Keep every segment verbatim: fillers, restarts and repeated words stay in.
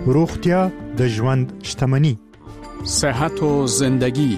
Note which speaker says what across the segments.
Speaker 1: روغتیا د ژوند شتمني.
Speaker 2: صحت و زندگی.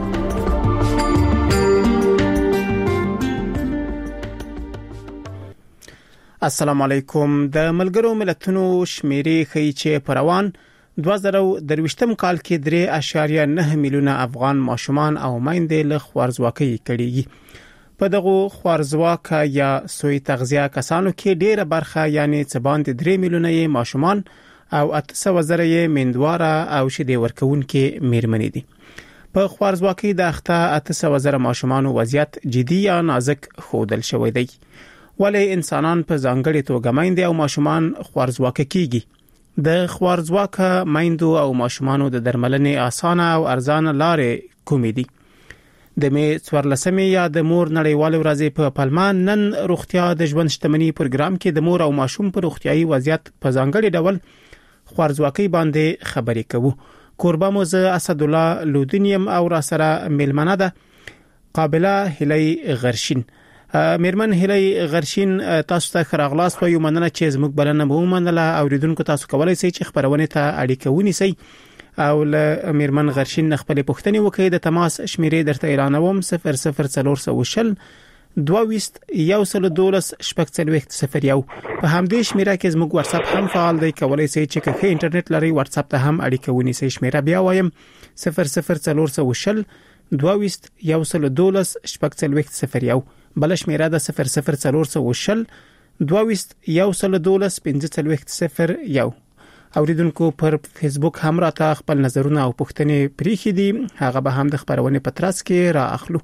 Speaker 3: السلام علیکم. د ملګرو ملتونو شمیرې ښیي چې په روان دوه زره درویشتم کال کې درې اعشاریه نه میلیونه افغان ماشومان او میندې له خوارځواکۍ کړيږي. په دغه خوارځواکه یا سوی تغذیه کسانو کې ډیره برخه یعنی څه باندې درې میلیونه یې ماشومان او اته سوه زره یې میندواره او شیدې ورکوونکې میرمنې دي. په خوارځواکۍ د اخته اته سوه زره ماشومان وضعیت جدي یا نازک ښودل شوی دی. ولې انسانان په ځانګړي توګه میندې او ماشومان خوارځواکه کیږي؟ د خوارځواکه میندو او ماشومانو د درملنې اسانه او ارزانه لارې کومې دي؟ د می څوارلسمې یا د مور نړیوال ورځې په پلمه نن روغتیا د ژوند شتمنۍ پروګرام کې د مور او ماشوم په روغتيایي وضعیت په ځانګړي ډول خوارځواکۍ باندې خبرې کوو. کوربه مو زه اسد الله لودنیم او را سره ملمنه ده قابله هلی غرشین. میرمن هلی غرشین تاسو ته خراغلاس په یو مننه چې زموږ بلنه به ومنله. اوریدونکو تاسو کولای شئ چې خبرونه ته اړیکه ونیسئ او له میرمن غرشین خپل پوښتنې وکړئ. د تماس شمیرې درته اعلانوم صفر صفر څلور سوه شل دوه ویست یو سل دولس شپږ څلوېښت صفر یو. په همدې شمیره کې زموږ واتس اپ هم فعال دی. کولای شئ چې که انټرنیټ لري واتس اپ ته هم اړیکه ونیسئ. شمیره بیا وایم صفر صفر څلور سوه شل دوه ویست یو سل دولس شپږ څلوېښت صفر یو. بل شمیره د صفر صفر څلور سوه شل دوه ویست یو سل دولس پنځه څلوېښت صفر یو. اوریدونکو پر فیسبوک هم راته خپل نظرونه او پوښتنې پریښې دي، هغه به هم د خبرونه په ترڅ کې را اخلو.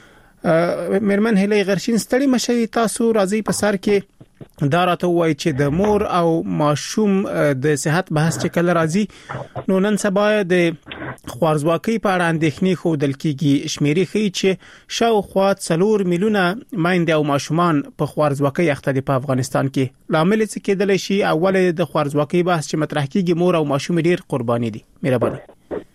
Speaker 3: میرمن هلی غرشین ستړي مشي، تاسو راځي په سر کې دا راته وایي چې د مور او ماشوم د صحت بحث چې کله راځي نو نن سبا د خوارځواکۍ په اړه اندېښنې ښودل کیږي. شمیرې ښیي چې شاوخوا څلور میلیونه میندې او ماشومان په خوارځواکۍ اخته دي په افغانستان کې. لامل څه کېدلی شي؟ اول د خوارځواکۍ بحث چې مطرح کیږي مور او ماشوم ډیر قرباني دي. مهرباني.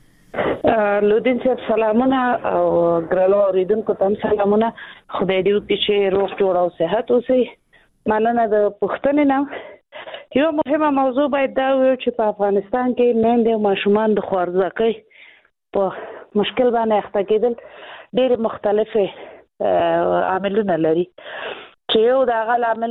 Speaker 4: لودین صاحب سلامونه او ګرالو اوریدونکو ته سلامونه. خدای دې وکړي چې روغ جوړ او صحت اوسئ. مننه د پوښتنې نه. یو مهمه موضوع باید دا وي چې په افغانستان کې میندې او ماشومان د خوارځواکۍ په مشکل باندې اخته کېدل ډېر مختلفه عاملونه لري چې یو د هغه عامل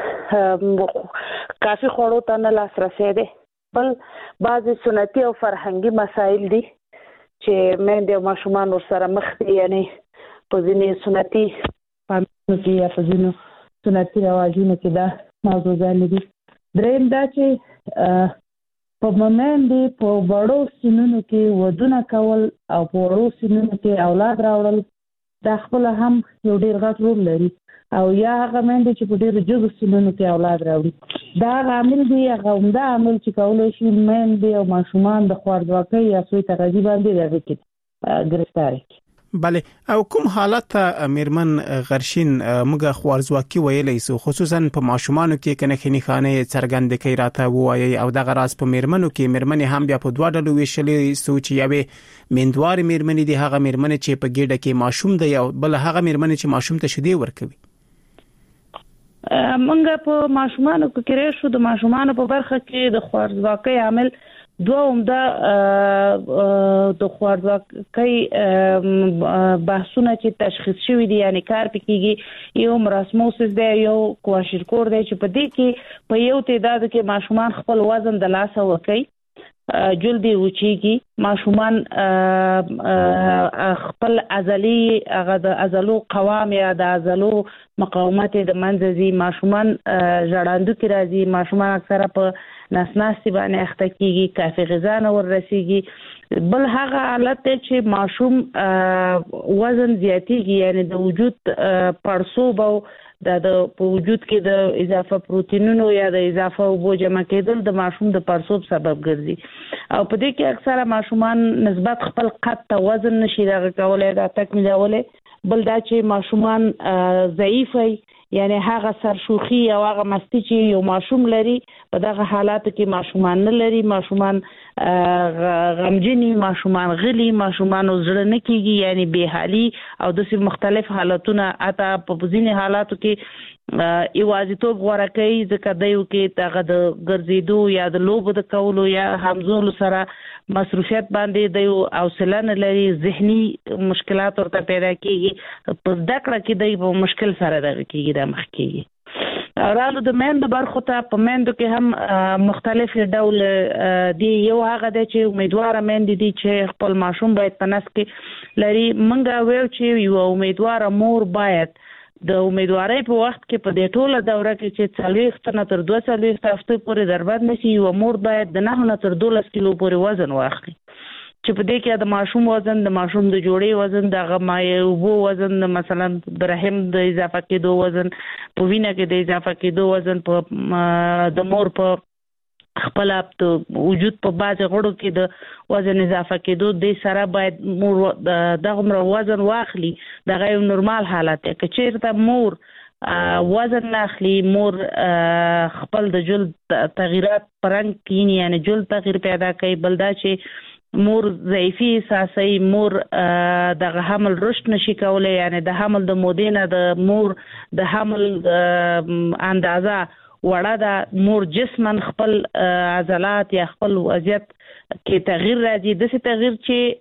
Speaker 4: کافي خوړو ته نه لاسرسی دی. بل بعضې سنتي او فرهنګي مسایل دي چې میندې او ماشومان ورسره مخ دي، یعنی په ځینې سنتي فاملونو کې یا په ځینو سنتي رواجونو کې دا موضوعګانې دي. دریم دا چې په میندې په وړو سنونو کې ودونه کول او په وړو سنونو کې اولاد راوړل دا خپل هم یو ډېر غټ رول لري، او یا هغه میندې چې په ډېرو جګو سنونو کې اولاد راوړي دا هغه عامل دی، هغه عمده عامل چې کولی شي میندې او ماشومان د خوارځواکۍ یا سوی تغذیې باندې د هغې کې ګرفتار کړي.
Speaker 3: بله، او کوم حالت میرمن غرشین موږ خوارځواکي ویلی سو، خصوصا په ماشومانو کې کنه خني خانه څرګند کې راته وایي، او دغه راز په میرمنو کې میرمنې هم بیا په دوه ډلو ویشلې سو چې یوې میندوارې میرمنې دي، هغه میرمنې چې په ګډه کې ماشوم دی، او بل هغه میرمنې چې ماشوم ته شیدې ورکوي.
Speaker 4: منګه په ماشومانو کې راشو د ماشومانو په برخه کې د خوارځواکۍ عامل دوه عمده د خوارځواکۍ بحثونه چې تشخیص شوي دي، یعنی کار پکېږي. یو مراسموسس دی، یو کواشرکور دی چې په دې کې په یو تعداد کې ماشومان خپل وزن د لاسه ورکوي، جلدی وچیږي، ماشومان خپل عضلي هغه د عضلو قوام یا د عضلو مقاومت د منځ ځي، ماشومان ژړاندو کې راځي، ماشومان اکثره په نسناستي باندې اخته کیږي، کافي غذا نه ورسیږي. بل هغه حالت دی چې ماشوم وزن زیاتیږي، یعنی د وجود پړسوب او د په وجود کې د اضافه پروتینونو یا د اضافه اوبو جمع کېدل د ماشوم د پړسوب سبب ګرځي. او په دې کې اکثره ماشومان نسبت خپل قد ته وزن نشي دغه کولی دا تکمیلولی. بل دا چې ماشومان ضعیف وي، یعنی هغه سرشوخي او هغه مستی چې یو ماشوم لري په دغه حالاتو کې ماشومان نه لري. ماشومان غمجني، ماشومان غلي، ماشومان زړه نه کېږي، یعنی بې حالي او داسې مختلف حالتونه. حتی په ځینې حالاتو کې یوازیتوب غوره کوي ځکه دیو کې دغه د ګرځېدو یا د لوبو د کولو یا همزولو سره مصروفیت باندې دیو حوصله نه لري، ذهني مشکلات ورته پیدا کېږي، په زده کړه کې دی په مشکل سره دغه کېږي دا مخ کېږي. رالو د میندو برخو ته په میندو کې هم مختلف ډول دي. یو هغه دی چې امیدواره میندې دي چې خپل ماشوم باید په نس کې لري. موږ ویو چې یو امیدواره مور باید د امیدوارۍ په وخت کې په دې ټوله دوره کې چې څلوېښت نه تر دوه څلوېښت هفتې پورې دربند نشي، یوه مور باید د نهه نه تر دولس کیلو پورې وزن واخلي، چې په دې کې د ماشوم وزن، د ماشوم د جوړې وزن، د هغه مایع اوبو وزن، مثلا د رحم د اضافه کېدو وزن، په وینه کې د اضافه کېدو وزن، په د مور په خپل وجود په بعضې غړو کې د وزن اضافه کېدو د سره باید مور دغه وزن واخلي. دغه یو نورمال حالت دی. که چېرته مور وزن ناخلي، مور خپل د جلد تغییرات په رنګ کینی، یعنی جلد تغییر پیدا کوي. بل دا چې مور ضعیفي احساسوي، مور دغه حمل رشد نشي کولی، یعنی د حمل د مودې نه د مور د حمل اندازه وړه ده، مور جسمن خپل عضلات یا خپل وضعیت کې تغییر راځي، داسې تغییر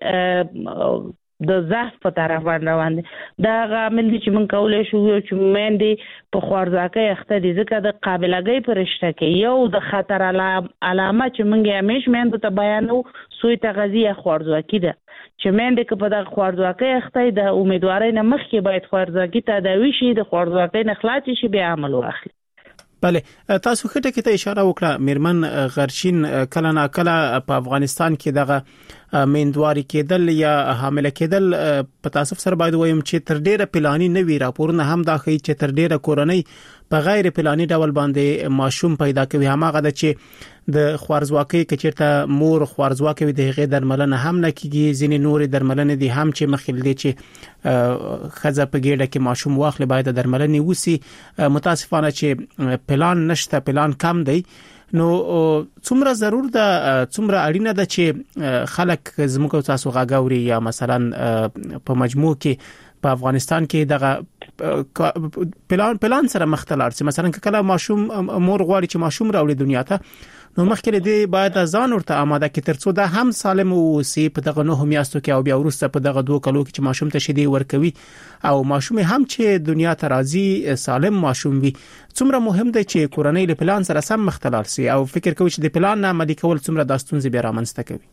Speaker 4: چې د ضعف په طرف باندې روان دي. دا هغه عامل دي چې موږ کولی شو چې میندې په خوارځواکۍ اخته دي، ځکه د قابلګۍ په رشته کې یو د خطر علامه چې موږ یې همیش میندو ته بیانو سوی تغذیه یا خوارځواکي ده، چې میندې که په دغه خوارځواکۍ اخته د امیدوارۍ نه مخکې باید خوارځواکي تداوي شي، د خوارځواکۍ نه خلاص شي، بیا عمل واخلي.
Speaker 3: بله، تاسو خټه کې ته اشاره وکړه میرمن غرشین کله نا کله په افغانستان کې دغه میندواري کېدل یا حامله کېدل په تاسف سره باید وایم چې تر ډیره پلاني نه وی راپورونه هم دا ښیي چې تر ډیره کورنۍ په غیر پلاني ډول باندې ماشوم پیدا کوي. هماغه د چې د خوارځواکۍ کچېرته مور خوارځواکۍ د هغې درملنه هم نه کیږي، ځینې نور درملنه دي هم چې مخکې دي چې خزه په ګډه کې ماشوم واخلي باید درملنه وسی. متاسفانه چې پلان نشته، پلان کم دی. نو څومره ضرور ده، څومره اړینه ده چې خلک زموږ تاسو غاګوري یا مثلا په مجموع کې په افغانستان کې دغه پلان پلان سره مختلف سي. مثلا کله ماشوم مور غواړي چې ماشوم راوړي دنیا ته، نو مخکې دې باید ځان ورته آماده کړي ترڅو دا هم سالم اوسي په دغه نهو میاشتو کې، او بیا وروسته په دغه دوه کلو کې چې ماشوم ته شیدې ورکوي او ماشوم هم چې دنیا ته راځي سالم ماشوم وي. څومره مهم دی چې کورنۍ له پلان سره سم مختلف سي او فکر کوي چې د پلان نه عملي کول څومره د ستونزې بیا رامنځته کوي.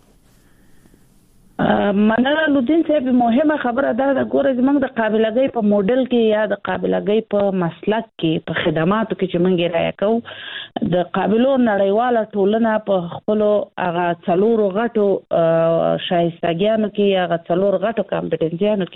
Speaker 4: مننه لودین صاحب، مهمه خبره ده د ګوره زموږ د قابلګۍ په موډل کې یا د قابلګۍ په مسلک کې په خدماتو کې چې موږ رایه کوو، د قابلو نړیواله ټولنه په خپلو هغه څلورو غټو شایستګیانو کې یا هغه څلور غټو کمپټنسیانو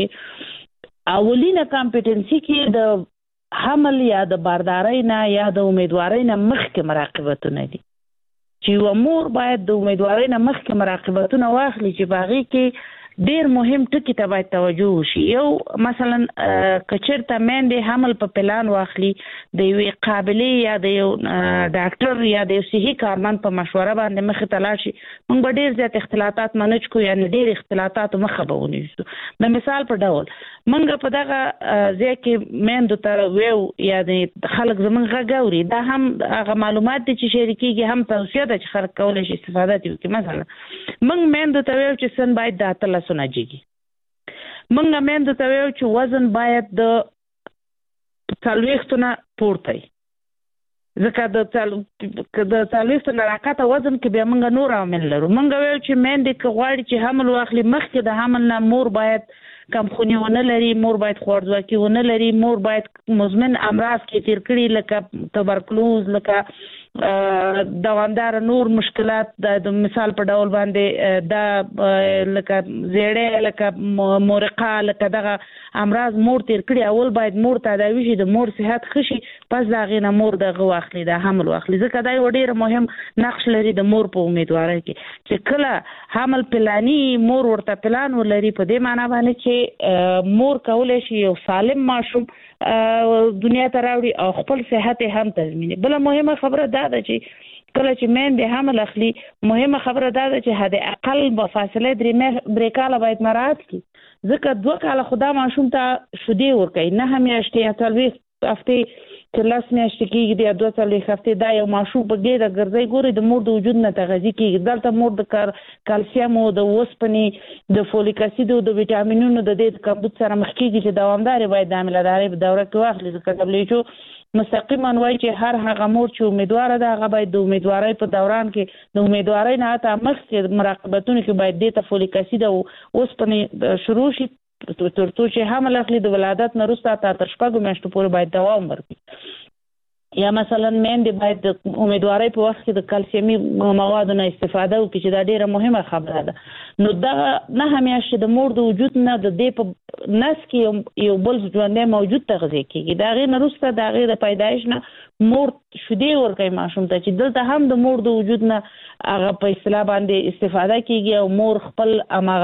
Speaker 4: کې اولینه کمپټنسي کې د حمل یا د باردارۍ نه یا د امیدوارۍ نه مخکې مراقبتونه دي، چې یو مور باید د امیدوارۍ نه مخکې مراقبتونه واخلي چې په هغې کې ډېر مهم ټکي ته باید توجه وشي. یو مثلا که چېرته میندې حمل په پلان واخلي، د یوې قابلې یا د یو ډاکټر یا د یو صحي کارمند په مشوره باندې مخې ته لاړ شي، موږ به ډېر زیات اختلاطات منج کړو، یعنې ډېر اختلاطاتو مخه به ونیسو. د مثال په ډول موږ په دغه ځای کې میندو ته ویو یا د خلک زموږ غږ اوري، دا هم هغه معلومات دي چې شریکېږي، هم توصیه ده چې خلک کولی شي استفاده ترې وکړي. مثلا موږ میندو ته ویو چې سن باید د اتلس نه جګي، موږ میندو ته ویو چې وزن باید د څلوېښتو نه پورته وي، ځکه د څلوېښتو نه راکته وزن کې بیا موږ نور عوامل لرو. موږ ویل چې میندې که غواړي چې حمل واخلي، مخکې د حمل نه مور باید کمخوني ونه لري، مور باید خوارځواکي ونه لري، مور باید مزمن امراض کې تیر کړي لکه تبرکلوز، لکه دوامدار نور مشکلات، د مثال په ډول باندې دا لکه زیړی، لکه مورقه، لکه دغه امراض مور تیر کړي. اول باید مور تداوي شي، د مور صحت ښه شي، پس د هغې نه مور دغه واخلي، د حمل واخلي، ځکه دا یو ډېر مهم نقش لري د مور په امیدوارۍ کې چې کله حمل پلاني مور ورته پلان ولري، په دې معنی باندې چې مور کولی شي یو سالم ماشوم دنیا ته راوړي او خپل صحت هم تضمیني. بله مهمه خبره دا ده چې کله چې میندې حمل اخلي، مهمه خبره دا ده چې حد اقل به فاصله درې کاله باید مراعات کړي، ځکه دوه کاله خو دا ماشوم ته شیدې ورکوي، نهه میاشتې یا څلوېښت هفتې کلاس میاشتې کېږي د دوه څلوېښت هفتې دا یو ماشوم په ګیډه ګرځي ګوري د مور د وجود نه تغذیه کېږي دلته مور د کار کلسیم او د اوسپنې د فولیک اسید او د ویټامینونو د دې کمبود سره مخ کېږي چې دوامدار باید د حاملهدارۍ په دوره کې واخلي ځکه دبليو ایچ او مستقیما وایي چې هر هغه مور چې امیدواره ده هغه باید د امیدوارۍ په دوران کې د امیدوارۍ نه حتی مخکې مراقبتونو کې باید دې ته فولیک اسید او اوسپنې شروع شي ترڅو چې حمل اخلي د ولادت نه وروسته تر شپږو میاشتو پورې باید دوام ورکړي یا مثلا میندې باید د امیدوارۍ په وخت کې د کلسیمي موادو نه استفاده وکړي چې دا ډیره مهمه خبره ده نو دا نه همیشه د مور د وجود نه د دې په نس کې یو بل ژوندی موجود تغذیه کېږي د هغې نه وروسته د هغې د پیدایش نه مور شیدې ورکوي ماشوم ته چې دلته هم د مور د وجود نه هغه په اصطلاح باندې استفاده کېږي او مور خپل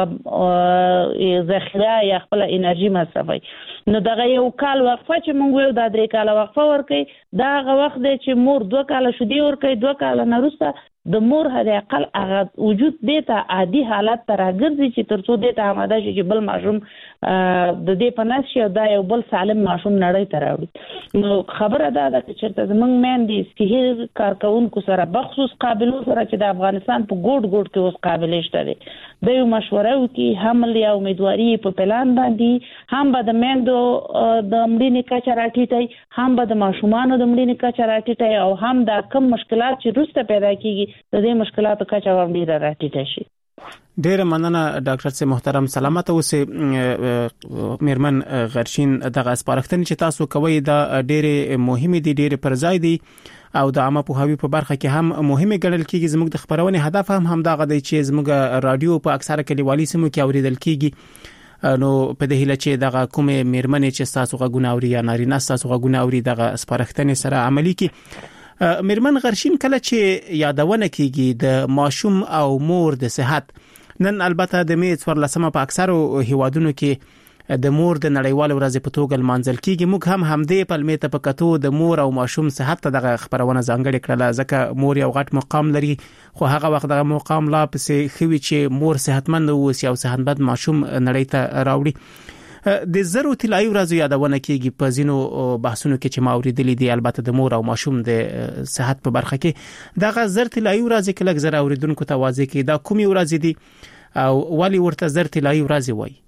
Speaker 4: هماغه ذخیره یا خپل انرژي مصرفوي نو دغه یو کال وقفه چې موږ ویو دا درې کاله وقفه ورکوي دا هغه وخت دی چې مور دوه کاله شیدې ورکوي دوه کاله نه وروسته د مور حد اقل هغه وجود دې ته عادي حالت ته راګرځي چې تر څو دې ته آماده شي چې بل ماشوم د دې په نس شي او دا یو بل سالم ماشوم نړۍ ته راوړي نو خبره دا ده چې چېرته زموږ میندې صحي کارکوونکو سره بخصوص قابلو سره چې د افغانستان په ګوټ ګوټ کې اوس قابلې شته دی د یو مشوره وکړي حمل یا امیدواري په پلان باندې هم به د میندو د مړینې کچه راټیټوي هم به د ماشومانو د مړینې کچه راټیټوي او هم دا کم مشکلات چې وروسته پیدا کېږي د دې مشکلاتو کچه هم ډیره راټیټه شي
Speaker 3: ډیره مننه ډاکټر صاحب محترم سلامت اوسې میرمن غرشین دغه سپارښتنې چې تاسو کوي دا ډیره مهمه دي ډیره پر ځای دي او د عامه پوهاوي په برخه کې هم مهمه ګڼل کېږي زموږ د خبرونې هدف هم همدغه دی چې زموږ رادیو په اکثره کلیوالي سیمو کې اوریدل کېږي نو په دې هیله چې دغه کومه میرمنې چې تاسو غوونه اوري یا نارینه تاسو غوونه اوري دغه سپارښتنې سره عملی کې میرمن غرشین کله چې یادونه کیږي د ماشوم او مور د صحت نن البته د می څوارلسمه په اکثرو هیوادونو کې د مور د نړیوال ورځې په توګه لمانځل کیږي موږ هم همدې پلمې ته په کتو د مور او ماشوم صحت ته دغه خبرونه ځانګړې کړله ځکه مور یو غټ مقام لري خو هغه وخت دغه مقام لا پسې خوي چې مور صحتمند اوسي او صحتمند ماشوم نړۍ ته راوړي د زرو طلایي ورځو یادونه کېږي په ځینو بحثونو کې چې ما اوریدلې دي البته د مور او ماشوم د صحت په برخه کې دغه زر طلایي ورځې کې لږ زر اوریدونکو ته واضح کې دا کومي ورځې دي او ولی ورته زر طلایي ورځې وایي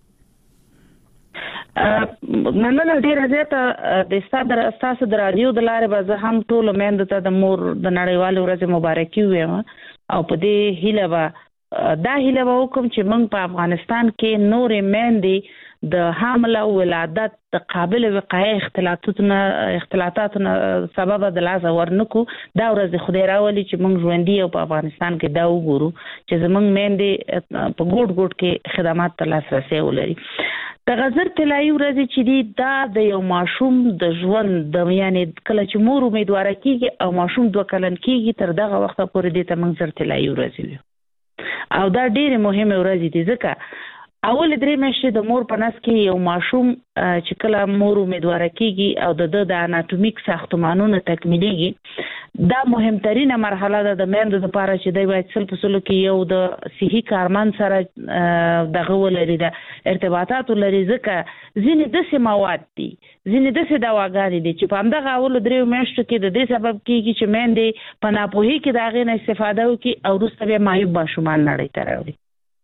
Speaker 4: مننه ډیره زیاته د استاد استاد د رادیو د لارې به زه هم ټول میندو ته د مور د نړیوال ورځې مبارکي وایم او په دې هیله به دا هیله به وکم چې موږ په افغانستان کې نورې میندې د حمل او ولادت د قابل وقایع اختلاطاتونه اختلاطاتونه سبب د لاس ورنکو دا ورځ خدای راولي چې موږ ژوندۍ او په افغانستان کې دا وګورو چې زموږ میندې په ګوټ ګوټ کې خدمات ته لاسرسي ولري د غزر طلایي ورځې چې دی دا د یو ماشوم د ژوند د یعنی کله چې مور امیدواره کیږي او ماشوم دوه کلن کیږي تر دغه وخت پورې د تمنګ زر طلایي ورځې او دا ډېره مهمه ورځ دي ځکه اول درې میاشتې د مور په نس کې یو ماشوم چې کله مور امیدواره کیږي او د د اناتومیک ساختمانونو تکمیلېږي دا مهمترینه مرحله ده د میندو لپاره چې دوی باید سل په سلو کې یو د صحي کارمند سره دغه ولري د ارتباطات ولري ځکه ځینې داسې مواد دي ځینې داسې دواګانې دي چې په همدغه اولو درېو میاشتو کې د دې سبب کېږي چې میندې په ناپوهۍ کې د هغې نه استفاده وکړي او وروسته بیا معیوب ماشومان نړۍ ته راوړي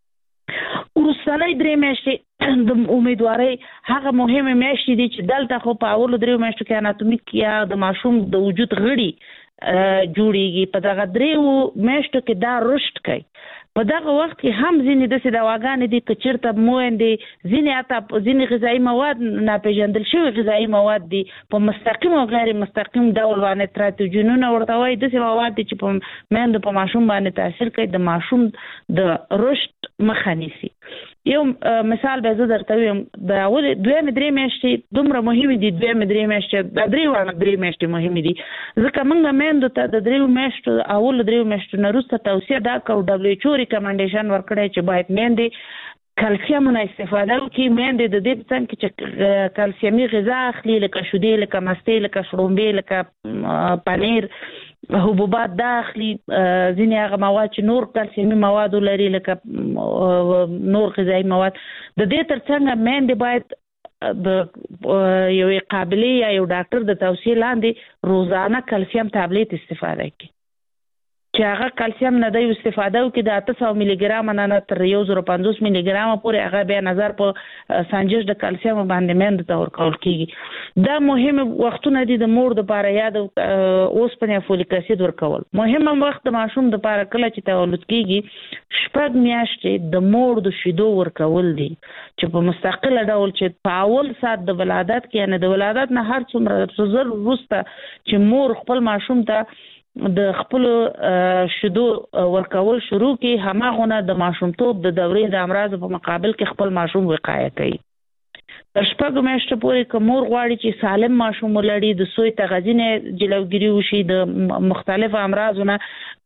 Speaker 4: وروستنۍ درې میاشتې د امیدوارۍ هغه مهمه میاشتې دي چې دلته خو په اولو درېو میاشتو کې اناتومیک یا د ماشوم د وجود غړي جوړیږي په دغه درېو میاشتو کې دا رشد کوي په دغه وخت کې هم ځینې داسې دواګانې دي که چېرته مویندې ځینې حتی ځینې غذایي مواد ناپېژندل شوي غذایي مواد دي په مستقیم او غیر مستقیم ډول باندې تراتوجینونه ورته وایي داسې مواد دي چې په میندو په ماشوم باندې تاثیر کوي د ماشوم د رشد مخه نیسي یو مثال به زه درته ویم د اولې دویمې درې میاشتې دومره مهمې دي دویمې درې میاشتې د درې واړه درې میاشتې مهمې دي ځکه موږ میندو ته د دریو میاشتو اولو دریو میاشتو نه وروسته توصیه دا کوو ډبلیو ایچ او ریکمنډیشن ورکړی چې باید میندې کلسیمونه استفاده وکړي میندې د دې په څنګ کې چې کلسیمي غذا اخلي لکه شیدې لکه مستې لکه شړومبې لکه پنیر حبوبات داخلي ځینې هغه مواد چې نور کلسیمي مواد لري لکه نور غذایي مواد د دې ترڅنګ میندې باید د یو قابلیت یا یو ډاکټر د توصیه لاندې روزانه کلسیم ټابلیټ استفاده کوي چې هغه کلسیم نه دی استفاده وکړي د اته سوه ملي ګرام نه نه تر یو زره پنځوس ملي ګرام پورې هغه بیا نظر په سنجش د کلسیم باندې میندو ته ورکول کیږي دا مهم وختونه دي د مور د لپاره یا د اوسپنې فولیک اسید ورکول مهم وخت د ماشوم د لپاره کله چې تولد کیږي شپږ میاشتې د مور د شیدو ورکول دي چې په مستقله ډول چې په اول سات د ولادت کې یعنی د ولادت نه هر څومره زر وروسته چې مور خپل ماشوم ته د خپل شیدو ورکول شروع کی هماغونه د ماشومتوب د دورې د امراض په مقابل کې خپل ماشوم وقایه کوي تر شپږ میاشتې پورې که مور غواړي چې سالم ماشوم ولري د سوی تغذیه نه جلوګیری وشي د مختلفو امراضونو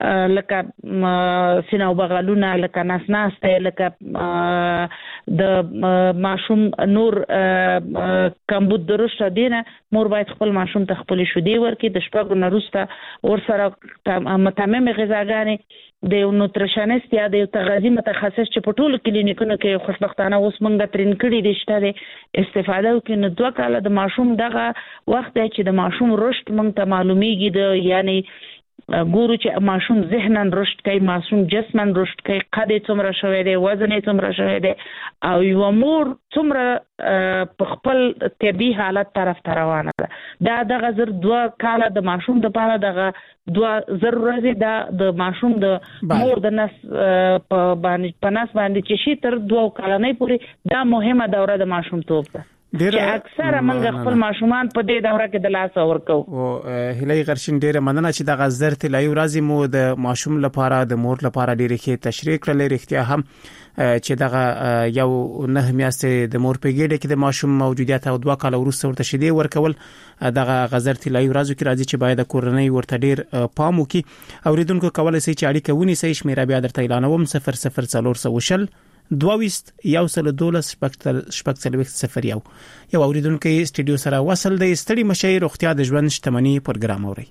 Speaker 4: لکه سینه او بغلونه لکه نسناسته لکه د ماشوم نور کمبود درشت دینه مور باید خپل ماشوم ته خپل شیدې ورکړي د شپږ نه وروسته ورسره متمم غذاګانې د یو نوتریشنست یا د یو تغذیه متخصص چې په ټولو کلینیکونو کې خوشبختانه اوس موږ ترین کړي دي شته استفاده وکړي نو دوه کاله د ماشوم دغه وخت دی چې د ماشوم رشد موږ ته معلومیږي د یعنی ګورو چې ماشوم ذهناً رشد کوي ماشوم جسماً رشد کوي قد یې څومره شوی دی وزن یې څومره شوی دی او یو مور څومره په خپل طبي حالت طرف ته روانه ده دا دغه زر دوه کاله د ماشوم د پاره دغه دوه زر ورځې دا د ماشوم د مور د نس په باندې په نس باندې چې شي تر دوه کلنۍ پورې دا مهمه دوره د ماشوم توپ ده چې اکثره موږ خپل ماشومان په دې دوره کې د لاس ورکو
Speaker 3: او هلي غرشین ډیره مننه چې د غزر تلای ورځي مو د ماشوم لپاره د مور لپاره ډیره کې تشریح کړل رښتیا هم چې دغه یو نه میاشتې د مور په ګډه کې د ماشوم موجودیت او دوه کال وروسته ورته شیدې ورکول دغه غزر تلای ورځو کې راځي چې باید کورنۍ ورته ډیر پام وکړي اوریدونکو کولای شي چې اړیکه ونیسي شمیره بیا درته اعلانوم صفر صفر څلور سوشل دویست یو سل دولس شپږ څلوېښت صفر یو یو اوریدونکو سټډیو سره وصل د استړي مشي روغتیا د ژوند شتمنۍ پروګرام اوري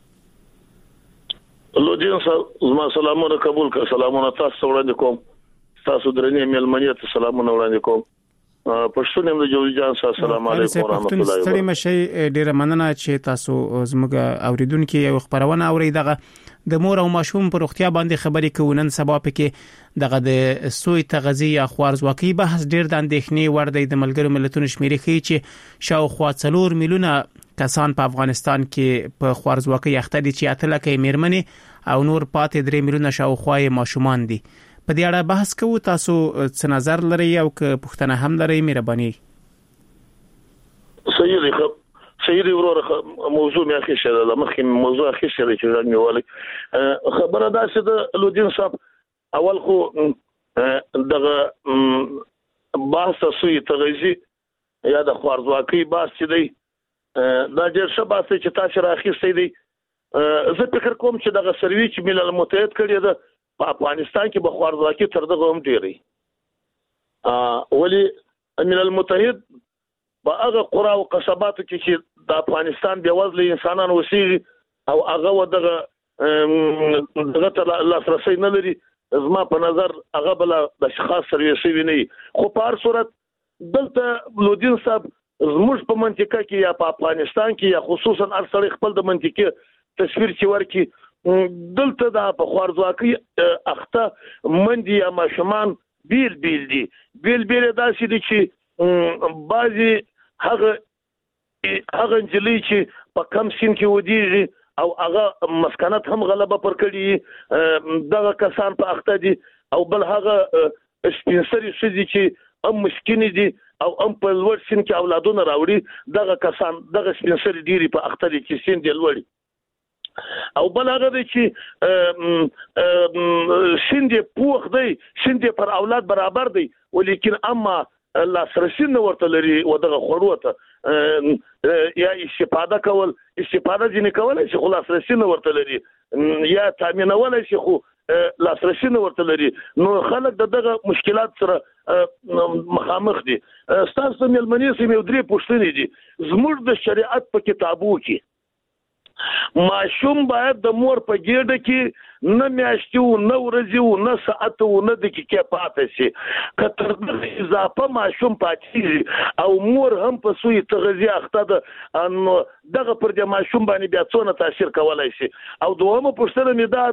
Speaker 5: لودین زما سلامونه قبول کړه سلامونه تاسو وړاندې کوم تاسو درنې ملمنیت سلامونه وړاندې کوم پښتون هم د جوړ جان سره السلام علیکم ورحمت الله وبرکاته
Speaker 3: ستړي مشي ډیره مننه چې تاسو زموږ اوریدونکو یو خبرونه اوري دغه د مور او ماشوم پر روغتیا باندې خبرې کوونن سبا پکې دغه د سوی تغذیه یا خوارزواکي بحث ډیر د اندېښنې ور دی د ملګرو ملتونو شمیرې ښیي چې شاوخوا څلور میلیونه کسان په افغانستان کې په خوارزواکي اخته دي چې اته لکه میرمنې او نور پاتې درې میلیونه شاوخوا ماشومان دي په دې اړه بحث کوو تاسو څه نظر لرئ او که پوښتنه هم لرئ مهرباني
Speaker 5: صحیح دی سیدی وروره موضوع مې اخی شته د مخکې موضوع اخی شته چې رنګ والی خبره دا چې د لودین صاحب اول خو دغه بحث سوی تغذیه یا د خوارزواکي بحث چې دی دا ډېر ښه بحث چې تاسو راخیستی دی زه فکر کوم چې دغه سروي چې ملل متحد کړی ده په افغانستان کې به خوارزواکي تر دغه هم ډېری ولی ملل متحد په هغه قرا او قصباتو کې چې د افغانستان بیا وزله انسانان وسیږي او هغه ودغه دغه ته لاسرسي نه لري زما په نظر هغه بل د شخص سرویسي ویني خو په هر صورت دلته لودین صاحب زموږ په منطقه کې یا په افغانستان کې یا خصوصا ارسل خپل د منطقه تصویر چې ورکی دلته د په خوارزواکي اخته مندي یا ماشومان بیل بیل دي بیل بیل داسې دي چې بعضي هغه هغه انجلی چې په کم سین کې ودیږي او هغه مسکنت هم غلبه پر کړي دغه کسان په اخته دي او بل هغه سپینسري شدي چې ام مسکینی دي او ام په لوړ سین کې اولادونه راوړي دغه کسان دغه سپینسري ډیری په اخته دي چې سین دی لوړي او بل هغه دی چې سین دی پوخ دی سین دی پر اولاد برابر دی ولیکن اما لاسرسي نه ورته لري و دغه خړو ته یا استفاده کول استفاده ځنې کولای شي خو لاسرسي نه ورته لري یا تامینولای شي خو لاسرسي نه ورته لري نو خلک دغه مشکلات سره مخامخ دي تاسو ملمنې سیمه درې پوښتنې دي زموږ د شریعت په کتابو کې ماشوم باید د مور په ګېډه کې نه میاشتې و نه ورځې و نه ساعت و نه دقیقې پاتې شي. که تر دغه اضافه ماشوم پاتېږي او مور هم په سوی تغذیه اخته ده نو دغه پر د ماشوم باندې بیا څونه تاثیر کولی شي. او دویمه پوښتنه مې دا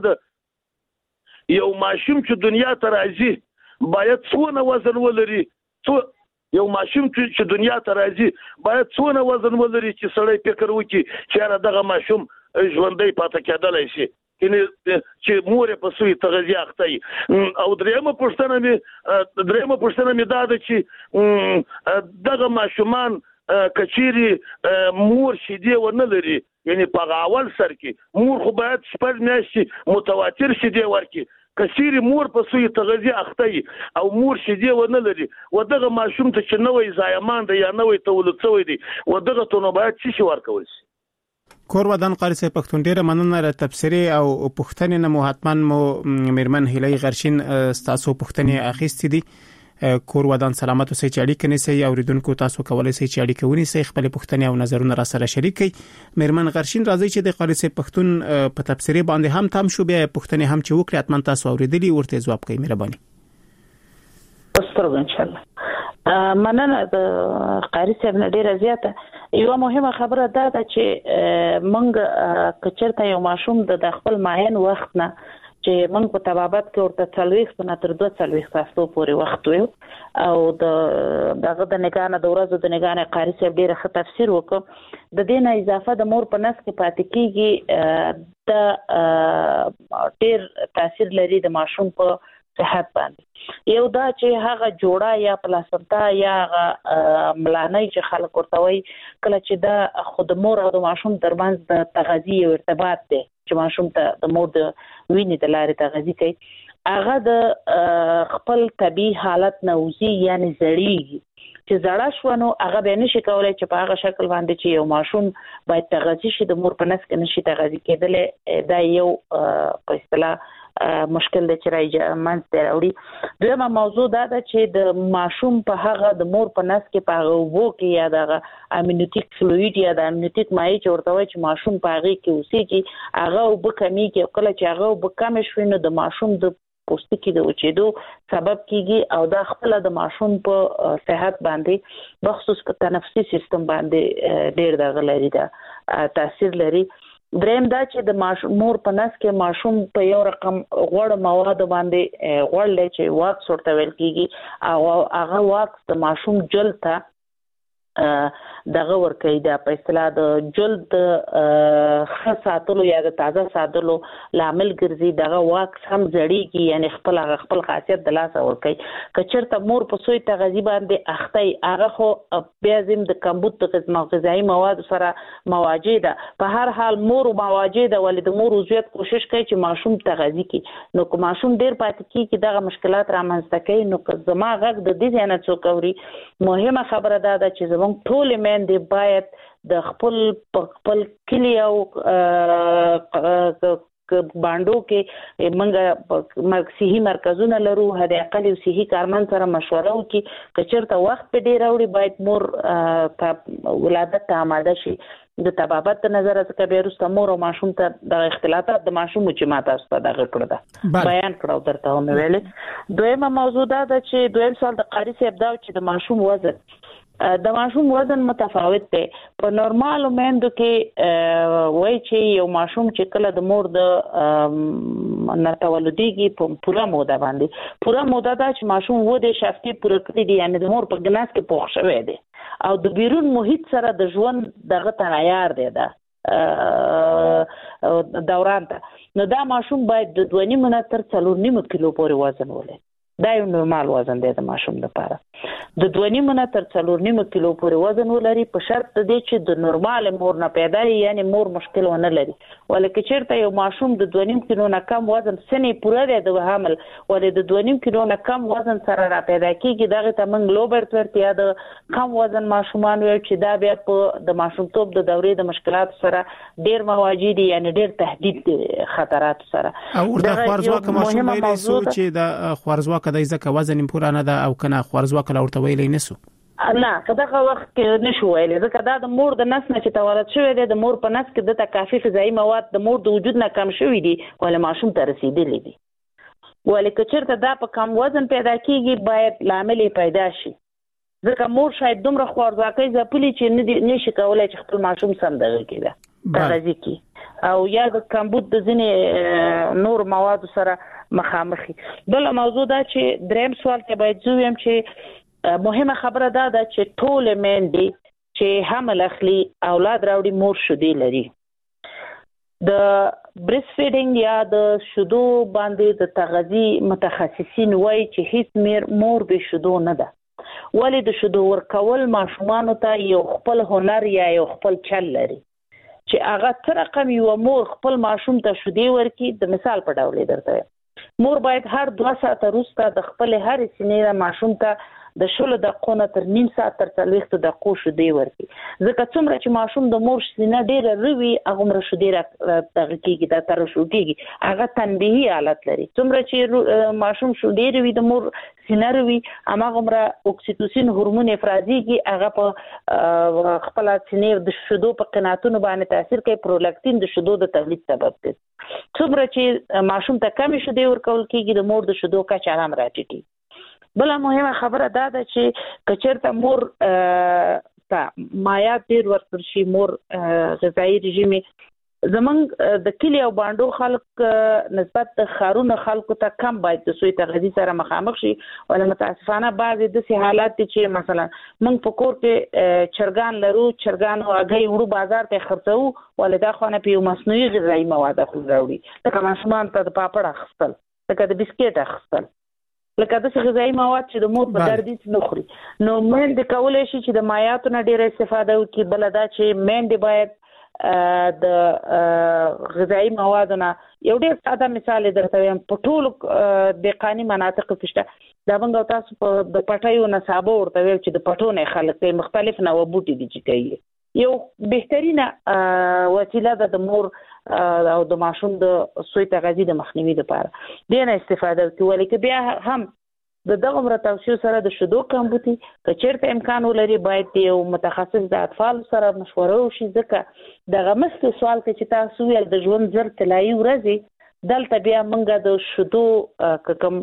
Speaker 5: ده یو ماشوم چې دنیا ته راځي باید څونه وزن ولري. څو یو ماشوم چې دنیا ته راځي باید څونه وزن ولري چې سړی فکر وکړي چې دغه ماشوم ژوندی پاتې کېدلی شي چې مور یې په سوی تغذیه اخته وي. او درېیمه پوښتنه مې درېیمه پوښتنه مې دا ده چې دغه ماشومان که چیرې مور شیدې ونه لري یعنې په اول سر کې مور خو باید شپږ میاشتې متواتر شیدې ورکړي. که چیرې مور په سوی تغذیه اخته وي او مور شیدې ونه لري و دغه ماشوم ته چې نوی زایمان دی یا نوی تولد شوی دی و دغه ته نو باید څه شي ورکول شي.
Speaker 3: کور ودان قاری صاحب پښتون ډیره مننه را تبصرې او پښتنې نه مو حتمن مو میرمن هیلۍ غرشین تاسو پښتنې اخیستې دي. کور ودان سلامت اوسئ چې اړیکه نیسئ. اوریدونکو تاسو کولای شئ چې اړیکه ونیسئ خپل پوښتنې او نظرونه را سره شریک کړئ. میرمن غرشین راځي چې د قاری صاحب پښتون په تبصرې باندې هم تام شو بیا پوښتنې هم چې وکړي حتما تاسو اوریدلی ورته جواب کوي. مهرباني.
Speaker 4: استرګ ان شاء الله. مننه د قاری صاحب نه ډیره زیاته یو مهمه خبره ده چې موږ کچرته یو ماشوم د خپل معین وخت نه چې موږ په طبابت کې ورته څلوېښت نه تر دوه څلوېښت ساعتو پورې وخت ویو او د دغه د نگاه نه د ورځو د نگاه نه قاری صاحب ډېر ښه تفسیر وکړ. د دې نه اضافه د مور په نس کې پاتې کېږي د ډېر تاثیر لري د ماشوم په صحت باندې. یو دا چې هغه جوړه یا پلاسنتا یا هغه ملانۍ چې خلک ورته وایي کله چې د خود مور او د ماشوم ترمنځ د تغذیې یو ارتباط دی چې ماشوم ته د مور د وینې د لارې تغذیه کوي هغه د خپل طبیعي حالت نه وځي یعنی زړیږي. چې زړه شو نو هغه به نشي کولای چې په هغه شکل باندې چې یو ماشوم باید تغذیه شي د مور په نس کې نشي تغذیه کېدلی. دا یو په اصطلاح مشکل دی چې راځي منځ ته راوړي. دویمه موضوع دا ده چې د ماشوم په هغه د مور په نس کې په هغه اوبو کې یا د امنیوتیک فلویډ یا د امنیوتیک مایع چې ورته وایي چې ماشوم په هغې کې اوسېږي هغه اوبه کمیږي او کله چې هغه اوبه کمې شوي نو د ماشوم د پوستکي د وچېدو سبب کیږي او دا خپل د ماشوم په صحت باندې بخصوص په تنفسي سیستم باندې ډېر دغه لري دا تاثیر لري. دریم دا چې د ماشوم مور په نس کې ماشوم په یو رقم غوړ مواد باندې غوړ لې چې واکس ورته ویل کیږي او هغه واکس د ماشوم جلد ته دغه ورکوي د په اصطلاح د جلد ښه ساتلو یا د تازه ساتلو لامل ګرځي. دغه واکس هم زړیږي یعنی خپل هغه خپل خاصیت د لاسه ورکوي. که چېرته مور په سوی تغذیه باندې اخته وي هغه خو بیا ځیم د کمبود د غذایي موادو سره مواجه ده. په هر حال مور مواجه ده ولې د مور عضویت کوشش کوي چې ماشوم تغذیه کړي. نو که ماشوم ډېر پاتې کېږي دغه مشکلات رامنځته کوي. نو که زما غږ د دې ځای نه څوک اوري مهمه خبره دا ده چې زموږ ټولې میندې باید د خپل خپل کلي او باندو کې موږ صحي مرکزونه لرو هدا اقل یو صحي کارمند سره مشوره وکړي. که چېرته وخت په ډېر راوړي باید مور ولادت ته آماده شي. د طبابت د نظر څخه بیا وروسته مور او ماشوم ته د اختلاطات د ماشوم چې ما تاسو ته دغه کړو ده بیان کړو درته مې ویلې. دویمه موضوع دا ده چې دویم سوال د قاری صاحب دا چې د ماشوم وزن د ماشوم وزن متفاوت دی. په نورمالو میندو کې وایي چې یو ماشوم چې کله د مور د نه تولدېږي په پوره موده باندې پوره موده دا چې ماشوم ودې شفتې پوره کړي دي یعنې د مور په ګناس کې پوخ شوی دی او د بیرون محیط سره د ژوند دغه ته عیار دی دا دوران ته. نو دا ماشوم باید د دوه نیم نه تر څلور نیم کیلو پورې وزن ولري. دا یو نورمال وزن دی د ماشوم لپاره. د دوه نیم نه تر څلور نیم کیلو پورې وزن ولري په شرط د دې چې د نورمال مور نه پیدا یعنی مور مشکل ونه لري. ولکه چېرته یو ماشوم د دوه نیم کیلو نه کم وزن سنې پوره دی د حمل ولې د دوه نیم کیلو نه کم وزن سره را پیدا کیږي دغه ته موږ لو برت ورته یا د کم وزن ماشومان وایو چې دا بیا په د ماشومتوب د دورې د مشکلات سره ډېر مواجه دي یعنی ډېر تهدید دي خطرات سره.
Speaker 3: او د خوارزواک ماشوم ویلې سو چې د خوارزواک د ځکه وزن پوره نه ده او کنه خوارزواک لا ورته ویلې نسو
Speaker 4: نه په دغه وخت کې نشو ویلې ځکه دا د مور د نس نه چې تولد شوی دی د مور په نس کې د کافي غذایي مواد د مور د وجود نه کم شوی دي ولې ماشوم ته رسیدلی دي ولې که چېرته دا په کم وزن پیدا کېږي باید لامل پیدا شي ځکه مور شاید دومره خوارځواکۍ ځپلي چې نه شي کولی چې خپل ماشوم سم دغه کړي تغذیه کړي او یا د کمبود د ځینې نور موادو سره مخامخي. بل موضوع دا چې دریم سوال کې باید زه ویم چې مهمه خبره دا ده چې ټول میندې چې حمل اخلي اولاد راوړي مور شیدې لري. د بریسټ فیډینګ یا د شیدو باندې د تغذیه متخصصین وایي چې هیڅ مور به شیدو نه ده ولې د شیدو ورکول ماشومانو ته یو خپل هنر یا یو خپل چل لري چې هغه تر رقم یو مور خپل ماشوم ته شیدې ورکړي. د مثال په ډول درته مور باید هر دوه ساعته وروسته د خپل هر سینې ماشوم ته د شلو دقیقو نه تر نیم ساعت تر څلوېښتو دقیقو شیدې ورکړي ځکه څومره چې ماشوم د مور سینه ډېره روي هغومره شیدې دغه کېږي دا ترشح کېږي هغه تنبیهي حالت لري. څومره چې ماشوم شیدې روي د مور سینه روي هماغومره اکسیتوسین هورمون افرازېږي هغه په خپله سینې د شیدو په قناعتونو باندې تاثیر کوي پرولاکتین د شیدو د تولید سبب ګرځي. څومره چې ماشوم ته کمې شیدې ورکول کېږي د مور د شیدو کچه هم راټیټېږي. بله مهمه خبره دا ده چې که چېرته مور ته مایعات ډېر ورکړل شي مور غذایي رژیم زمونږ د کلي او بانډو خلک نسبت د ښارونو خلکو ته کم باید د سوی تغذیې سره مخامخ شي ولې متاسفانه بعضې داسې حالات دي چې مثلا موږ په کور کې چرګان لرو چرګانو هګۍ وړو بازار ته خرڅوو ولې دا خو نه په یو مصنوعي غذایي مواد راوړي لکه ماشومان ته د پاپړ اخیستل لکه د بسکیټ اخیستل لکه داسې غذایي مواد چې د مور په درد هېڅ نه خوري. نو میندې کولی شي چې د مایعاتو نه ډېره استفاده وکړي. بله دا چې میندې باید د غذایي موادو نه یو ډېر ساده مثال یې درته وایم په ټولو دهقاني مناطقو کې شته دا موږ او تاسو په د پټیو نصابه ورته ویل چې د پټو نه خلک کوي مختلف نوع بوټي دي چې کوي یو بهترینه وسیله ده د مور او د ماشوم د سوی تغذیې د مخنیوي لپاره دې نه استفاده وکړي ولې که بیا هم د دغه عمره توصیو سره د شیدو کمبودي که چېرته امکان ولري باید یو متخصص د اطفالو سره مشوره وشي ځکه دغه مخکې سوال کې چې تاسو ویل د ژوند زر طلایي ورځې دلته بیا موږ د شیدو که کوم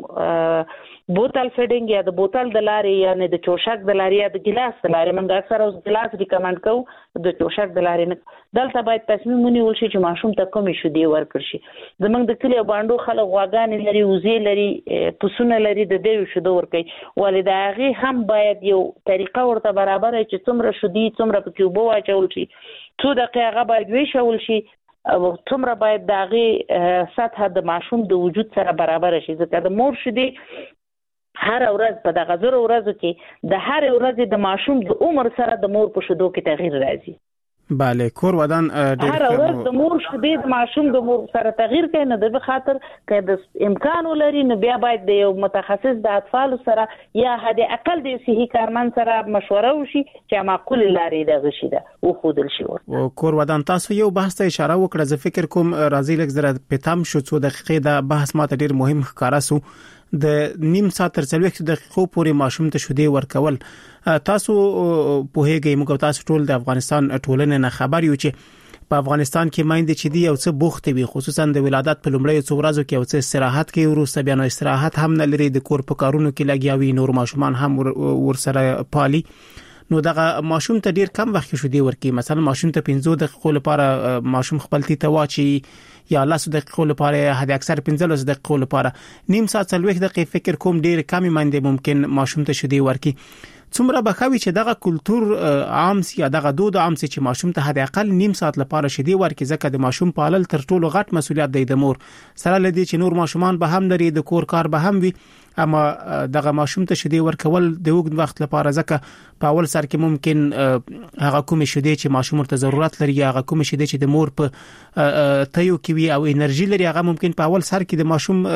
Speaker 4: بوتل فیډینګ یا د بوتل د لارې یعنې د چوشک د لارې یا د ګیلاس د لارې موږ اکثر اوس ګیلاس ریکمنډ کوو د چوشک د لارې نه دلته باید تصمیم ونیول شي چې ماشوم ته کومې شیدې ورکړل شي. زموږ د کلي او بانډو خلک غواګانې لري وزې لري پسونه لري د دې شیدو ورکوي ولې د هغې هم باید یو طریقه ورته برابره چې څومره شیدې څومره پکې اوبه واچول شي څو دقیقې هغه باید ویشول شي څومره باید د هغې سطحه د ماشوم د وجود سره برابره شي ځکه د مور شیدې هر ورځ په دغه زرو ورځو کې د هر ورځې د ماشوم د عمر سره د مور په شیدو کې تغییر راځي.
Speaker 3: بله کور ودان
Speaker 4: هر ورځ د مور شیدې د ماشوم د مور سره تغییر کوي نو د خاطر که د امکان ولري نو بیا باید د یو متخصص د اطفالو سره یا حد اقل د صحي کارمند سره مشوره وشي چې معقول لارې دغه شي ده او خودل شي ورته.
Speaker 3: کور ودان تاسو یو بحث ته اشاره وکړه زه فکر کوم راځي لږ زره پتام شو څو دقیقې دا بحث ماته ډیر مهم ښکارا سو د نیم ساعت تر څلوېښتو دقیقو پورې ماشوم ته شیدې ورکول. تاسو په هغه موږ تاسو ټول د افغانستان ټولنې نه خبر یو چې په افغانستان کې مایندې چې دی یو څه بوخت وي خصوصا د ولادت په لومړیو څو ورځو کې یو څه استراحت کوي وروسته بیا نو استراحت هم نه لري د کور په کارونو کې لګیاوي نور ماشومان هم ورسره پالي نو دغه ماشوم ته ډیر کم وخت شیدې ورکي مثلا ماشوم ته پنځه دقیقو لپاره ماشوم خپل تی تواچی یا لس دقیقو لپاره حد اکثر پنځه دقیقو لپاره نیم ساعت څلوېښت دقیقې فکر کوم ډیر کم مانده ممکن ماشوم ته شیدې ورکي. څومره بخوي چې دغه کلچر عام سي یا دغه دود عام سي چې ماشوم ته حد اقل نیم ساعت لپاره شیدې ورکي ځکه د ماشوم پالل تر ټولو غټ مسولیت دی د مور سره لدی چې نور ماشومان به هم لري د کور کار به هم وي اما دغه ماشوم ته شیدې ورکول د وګت وخت لپاره ځکه په اول سر کې ممکن هغه کوم شیدې چې ماشوم ته ضرورت لري هغه کوم شیدې چې د مور په تیو کې وي او انرژي لري هغه ممکن په اول سر کې د ماشوم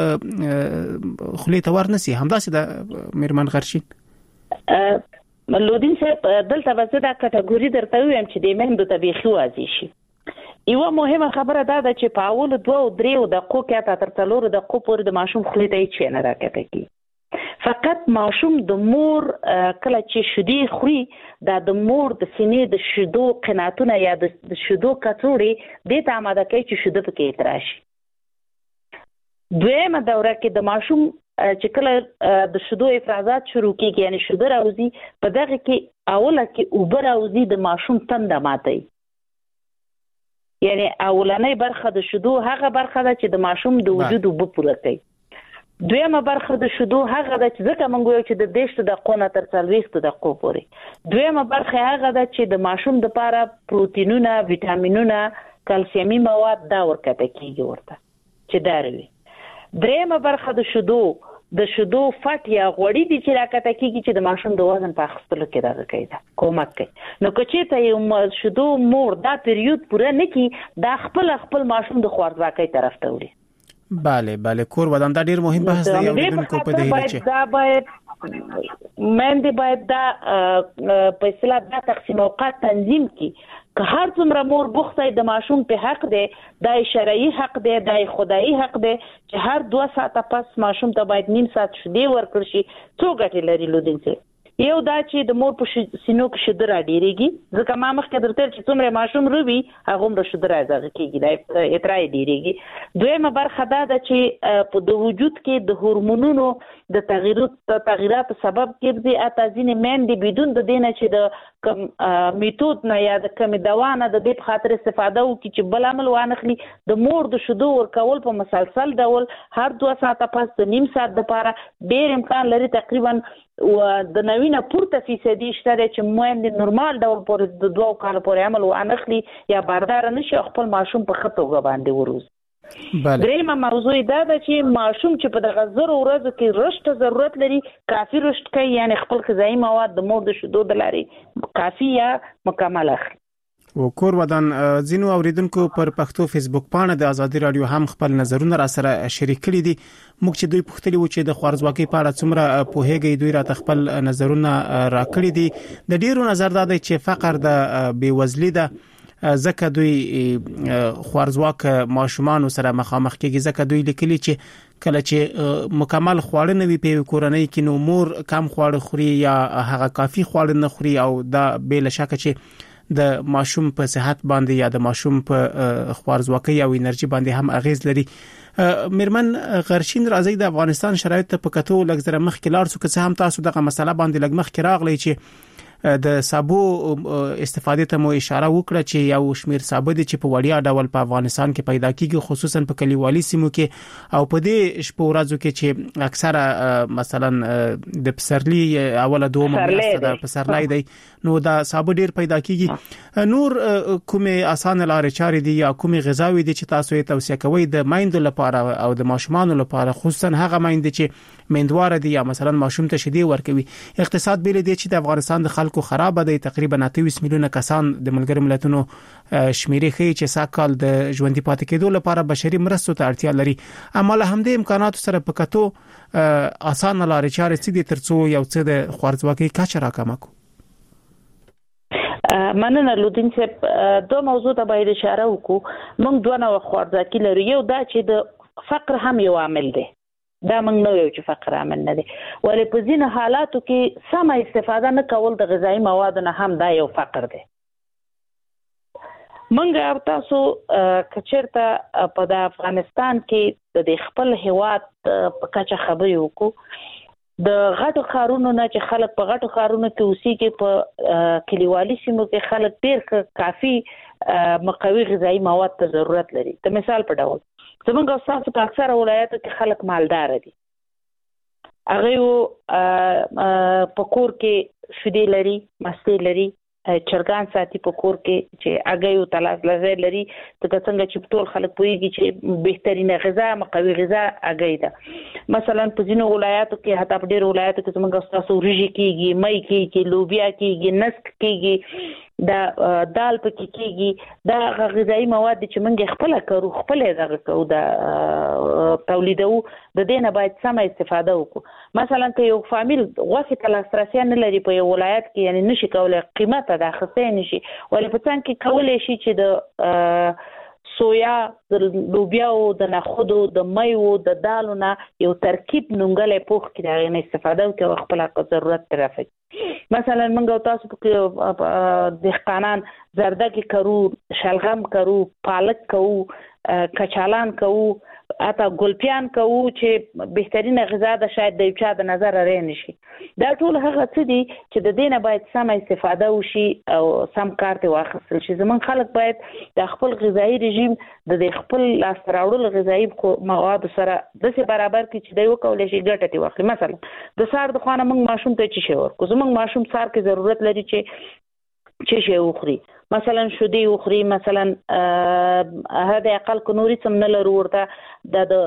Speaker 3: خولې ته ورنسي همداسې د میرمن غرشین
Speaker 4: لودین صاحب دلته به دا کټګوري درته ویم چې د مهندو ته بیخي واضح شي. یو مهمه خبره دا ده چې په اول دوه او درې دقیقو کې تر څلورو دقیقو پورې د ماشوم خولې ته هیڅ نه راکته کی فقط ماشوم د مور کله چې شیدې خوري دا د مور د سینې د شیدو قناتونه یا د شیدو کڅوړې دې ته آماده کوي چې شیدو پکې تراشي. دویمه دوره کې د ماشوم چې کله د شیدو افرازات شروع کیږي یعنی شیدو راوځي په دغه کې اوله کې اوبه راوځي د ماشوم تنده ماتوي. یعنی اولنۍ برخه د شیدو هغه برخه ده چې د ماشوم د وجود اوبه پوره کوي. دویمه برخه د شیدو هغه ده چې ځکه موږ وایو چې د دېرشو دقیقو نه تر څلوېښتو دقیقو پورې. دویمه برخه هغه ده چې د ماشوم دپاره پروتینونه، ویټامینونه، کلسیمي مواد دا ورکته کېږي ورته چې دا روي. دریمه برخه د شیدو د شیدو فټ یا غوړي دي چې راکته کېږي چې د ماشوم د وزن په اخیستلو کې دغه کوي دا کومک کوي. نو که چېرته یو شیدو مور دا پیریود پوره نه کړي دا خپل خپل ماشوم د خوارځواکۍ طرف ته وړي.
Speaker 3: بله بله کور ودان دا ډیر مهم بحث دی. اوریدونکو په دې هیله چې
Speaker 4: دا باید مېندې باید دا په اصطلاح دا تقسیم اوقات تنظیم کړي که هر څومره مور بوخته د ماشوم په حق دی دا شرعي حق دی دا خدایي حق دی چې هر دوه ساعته پس ماشوم ته باید نیم ساعت شیدې ورکړل شي. څو ګټې لري لودینځي؟ یو دا چې د مور په سینو کې شیدې راډېرېږي ځکه ما مخکې درته چې څومره ماشوم روي هغومره شیدې راځغه کېږي دا اترا یې ډېرېږي. دویمه برخه دا ده چې په د وجود کې د هورمونونو د تغییرات تغییرات سبب ګرځي. اته ځینې میندې بدون د دې نه چې د کم میتود نه یا د کمې دوا نه د دې په خاطر استفاده وکړي چې بل عمل وانخلي د مور د شیدو ورکول په مسلسل ډول هر دوه ساعته پس د نیم ساعت دپاره ډېر امکان لري تقریبا د نوینه پورته فیصدي شته چې میندې نورمال ډول پورې د دوه کالو پورې عمل وانخلي یا باردار نشي خپل ماشوم په ښه توګه باندې وروزي. دریمه موضوع دا ده چې ماشوم چې په دغه زرو ورځو کې رشد ضرورت لري کافي رشد کوي یعنی خپل غذایي مواد د مور د شیدو د لارې کافي یا مکمل اخلي.
Speaker 3: و کور ودان ځینو اوریدونکو پر پښتو فیسبوک پاڼه د ازادي رادیو هم خپل نظرونه را سره شریک کړي دي. موږ چې دوی پوښتنه و چې د خوارځواکۍ په اړه څومره پوهیږي دوی را خپل نظرونه را کړي دي. د ډیرو نظر دا دی چې فقر د بیوزلي ده ځکه دوی خوارځواک ماشومان سره مخامخ کېږي ځکه دوی لیکلي چې کله چې مکمل خواړه نه وي په کورنۍ کې نو مور کم خواړه خوري یا هغه کافي خواړه نه خوري او دا بل شک چې د ماشوم په صحت باندې یا د ماشوم په خوارځواکۍ او انرژي باندې هم اغیز لري. میرمن غرشین راځي د افغانستان شرایط په کتو لږ زره مخکې لاړ سو که هم تاسو دغه مسله باندې لږ مخکې راغلی چې د سابو استفاده ته مو اشاره وکړه چې یو شمیر سابو دي چې په وړیا ډول په افغانستان کې پیدا کیږي خصوصا په کلیوالي سیمو کې او په دې شپو ورځو کې چې اکثره مثلا د پسرلی اوله دوه میاشتې د پسرلی دی نو دا سابو ډیر پیدا کیږي. نور کومه اسانه لارې چارې دي یا کومه غذاوي دي چې تاسو یې توصیه کوئ د مایندو لپاره او د ماشومان لپاره خصوصا هغه مایندې چې میندواره دي یا مثلا ماشوم ته شیدې ورکوي؟ اقتصاد بیل دي چې د افغانستان د خلکو خراب دی تقریبا اته ویشت میلیونه کسان د ملګرو ملتونو شمیرې ښیي چې ساکال د ژوندۍ پاتې کېدو لپاره بشري مرستو ته اړتیا لري. اما له همدې امکاناتو سره په کتو اسانه لارې چارې څه دي ترڅو یو څه د خوارځواکۍ کچه راکمه کړو؟
Speaker 4: مننه لودین صاحب. دو موضوع ته باید اشاره وکړو. موږ دوه نوع خوارځواکي لرو. یو دا چې د فقر هم یو عامل دی دا موږ نو یو چې فقر عامل نه دی ولې په ځینو حالاتو کې سمه استفاده نه کول د غذایي موادو نه هم دا یو فقر دی. موږ تاسو که چېرته په د افغانستان کې د خپل هیواد په کچه خبرې وکړو د غټو ښارونو نه چې خلک په غټو ښارونو کې اوسېږي په کلیوالي سیمو کې خلک ډېر کافي مقوي غذایي مواد ته ضرورت لري. د مثال په ډول زمونږ او ستاسو په اکثره ولایاتو کې خلک مالدار دي. هغه په کور کې شیدې لري، مستې لري، چرګان ساتي په کور کې چې هغه یو تلاش لري لري څنګه څنګه چې ټول خلک پوهیږي چې بهترینه غذا مقوي غذا هغه ده. مثلا په ځینو ولایاتو کې حتی په ډېرو ولایاتو کې زمونږ او ستاسو وريجې کېږي، مۍ کېږي، لوبیا کېږي، نسک کېږي، دا دال پکې کېږي. دا غذایي مواد چې موږ خپل کارو خپل دغه کو دا تولیدو د دې نه باید سم استفاده وکړو. مثلا که یو فامیل غوښه ته لاسرسي نه لري په یو ولایت کې یعنی نشي کولای قیمته د اخیستنې نشي ولې په څنګه کې کولای شي چې د سویا د لوبیاو د نخودو د میوو د دالو نه یو ترکیب نونګلې پوخ کړي هغه نه استفاده وکړي خپل ضرورت ترافي مثلا موږ تاسو په دهقانان زردکی کرو شلغم کرو پالک کرو کچالان کوو اته ګلپیان کوو چې بهترینه غذا ده شاید د چا د نظر رې نشي دا ټول هغه څه دي چې د دینه باید سم استفاده وشي او سم کار ته واخیستل شي زمون خلک باید د خپل غذایی رژیم د خپل لاس راوړل غذایی مواد سره د سي برابر کې چې دی وکول شي ګټه تی واخلي مثلا د سار د خوانه موږ ماشوم ته چی شي ورکو زمون ماشوم سار کې ضرورت لري چې چی شي وخوري مثلا شودي وخوري مثلا هدا اقل کو نوري سم نه لرو ورته د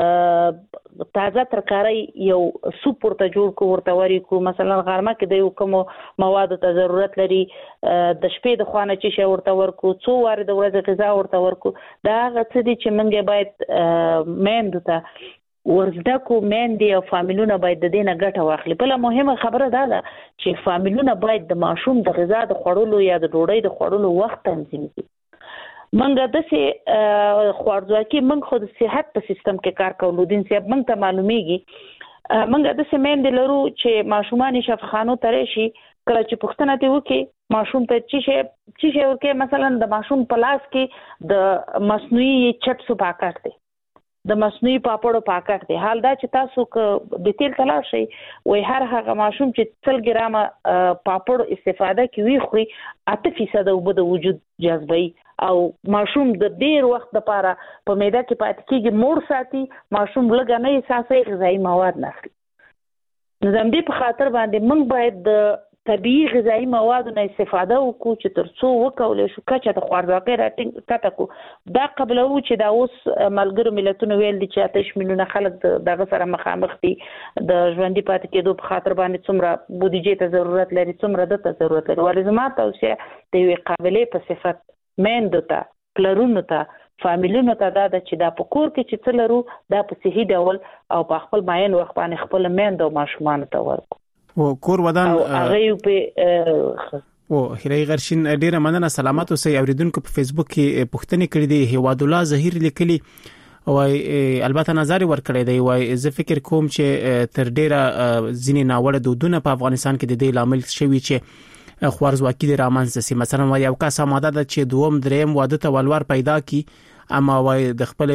Speaker 4: تازه ترکاری یو سوپ ورته جوړ کو ورته وری کو مثلا غرمه کې د کوم مواد ته ضرورت لري د شپې د خوانه چی شي ورته ورکو څو واره د ورځې غذا ورته ورکو دا غڅ دي چې منګه باید مېند ته ورزده کو مېندې او فامیلونه باید د دینه ګټه واخلي بل مهمه خبره دا ده چې فامیلونه باید د ماشوم د غذا د خوړلو یا د ډوډۍ د خوړلو وخت تنظیم کړي منګه د سي خوارځواکي منګ خو د صحت په سیستم کې کار کولو دین سي منګ ته معلومیږي منګه د سي مېندې لرو چې ماشومان شفاخانو ترې شي کله چې پښتنه ته وکي ماشوم ته چی شي چی شي ورکه مثلا د ماشوم پلاس کې د مصنوعي چپس پاکټ دی د مصنوعي پاپړو پاکټ دی حال دا چې تاسو ک د تیل تلاش شي وای هر هغه ماشوم چې څل ګرامه پاپړو استفاده کوي خوري اته فیصد وب د وجود جذبي او ماشوم د ډیر وخت لپاره په معده کې پات کېږي مور ساتي ماشوم لږه نه احساسي غذایی مواد نه اخلي نظام دی په خاطر باندې موږ باید د طبيعي غذایی موادو نه استفاده وکړو چې ترڅو وکولې شو کچه د خوارځواکۍ راټینګ کته کو دا قبل و چې دا اوس ملګرو ملتونو ویل دي چې اتش میلیونه خلک دغه سره مخامخ دي د ژوندۍ پاتې کېدو په خاطر باندې څومره بودیجې ته ضرورت لري څومره د ته ضرورت لري ولې زما توصیه د یو قابلیت په صفت مېندو ته پلرونو ته فامیلونو ته دا چې دا په کور کې چې څلرو دا په صحیح ډول او په خپل ماین وخت باندې خپل مېندو او ماشومان ته ورکو
Speaker 3: و کور ودان
Speaker 4: هغه په
Speaker 3: او هیرای غرشین ډیره مننه سلامات اوسئ اوریدونکو په فیسبوک کې پوښتنه کړې دي هیواد الله ظهیر لیکلي وای البته نظر ورکړی دی وای زه فکر کوم چې تر ډیره ځینې ناوړه دودونه په افغانستان کې د دې لامل شوی چې خوارځواکي د رامنځته سي مثلا وای یو کس آماده ده چې دوم دریم واده ته ولور پیدا کی اما وای د خپل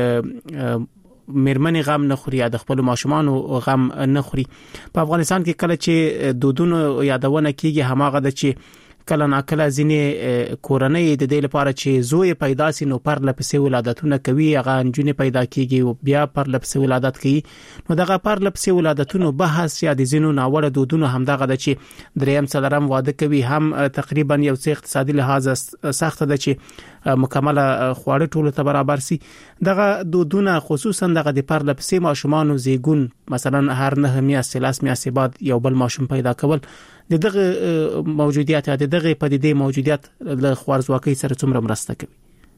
Speaker 3: مرمنې غم نه خوري یا د خپل ماشومان غم نه خوري په افغانستان کې کله چې دودونو یادونه کیږي هماغه د چې کله ناکله ځینې کورنۍ د دې لپاره چې زوی پیدا سي نو پر لپسې ولادتونه کوي هغه انجونې پیدا کیږي او بیا پر لپسې ولادت کوي نو دغه پر لپسې ولادتونو بحث یا د زینو ناوړه دودونو همدغه د چې دریم څلرم واده کوي هم تقریبا یو څه اقتصادي لحاظ سخت ده چې مکمله خواړه ټول ته برابر سي دغه دودونه خصوصا دغه د پر لپسې ماشومان زیګون مثلا هر نه میاشتې لاس میاشتې بعد یو بل ماشوم پیدا کول دغه موجودیت یا دغه پدیدې موجودیت له خوارځواکۍ سره څومره مرسته کوي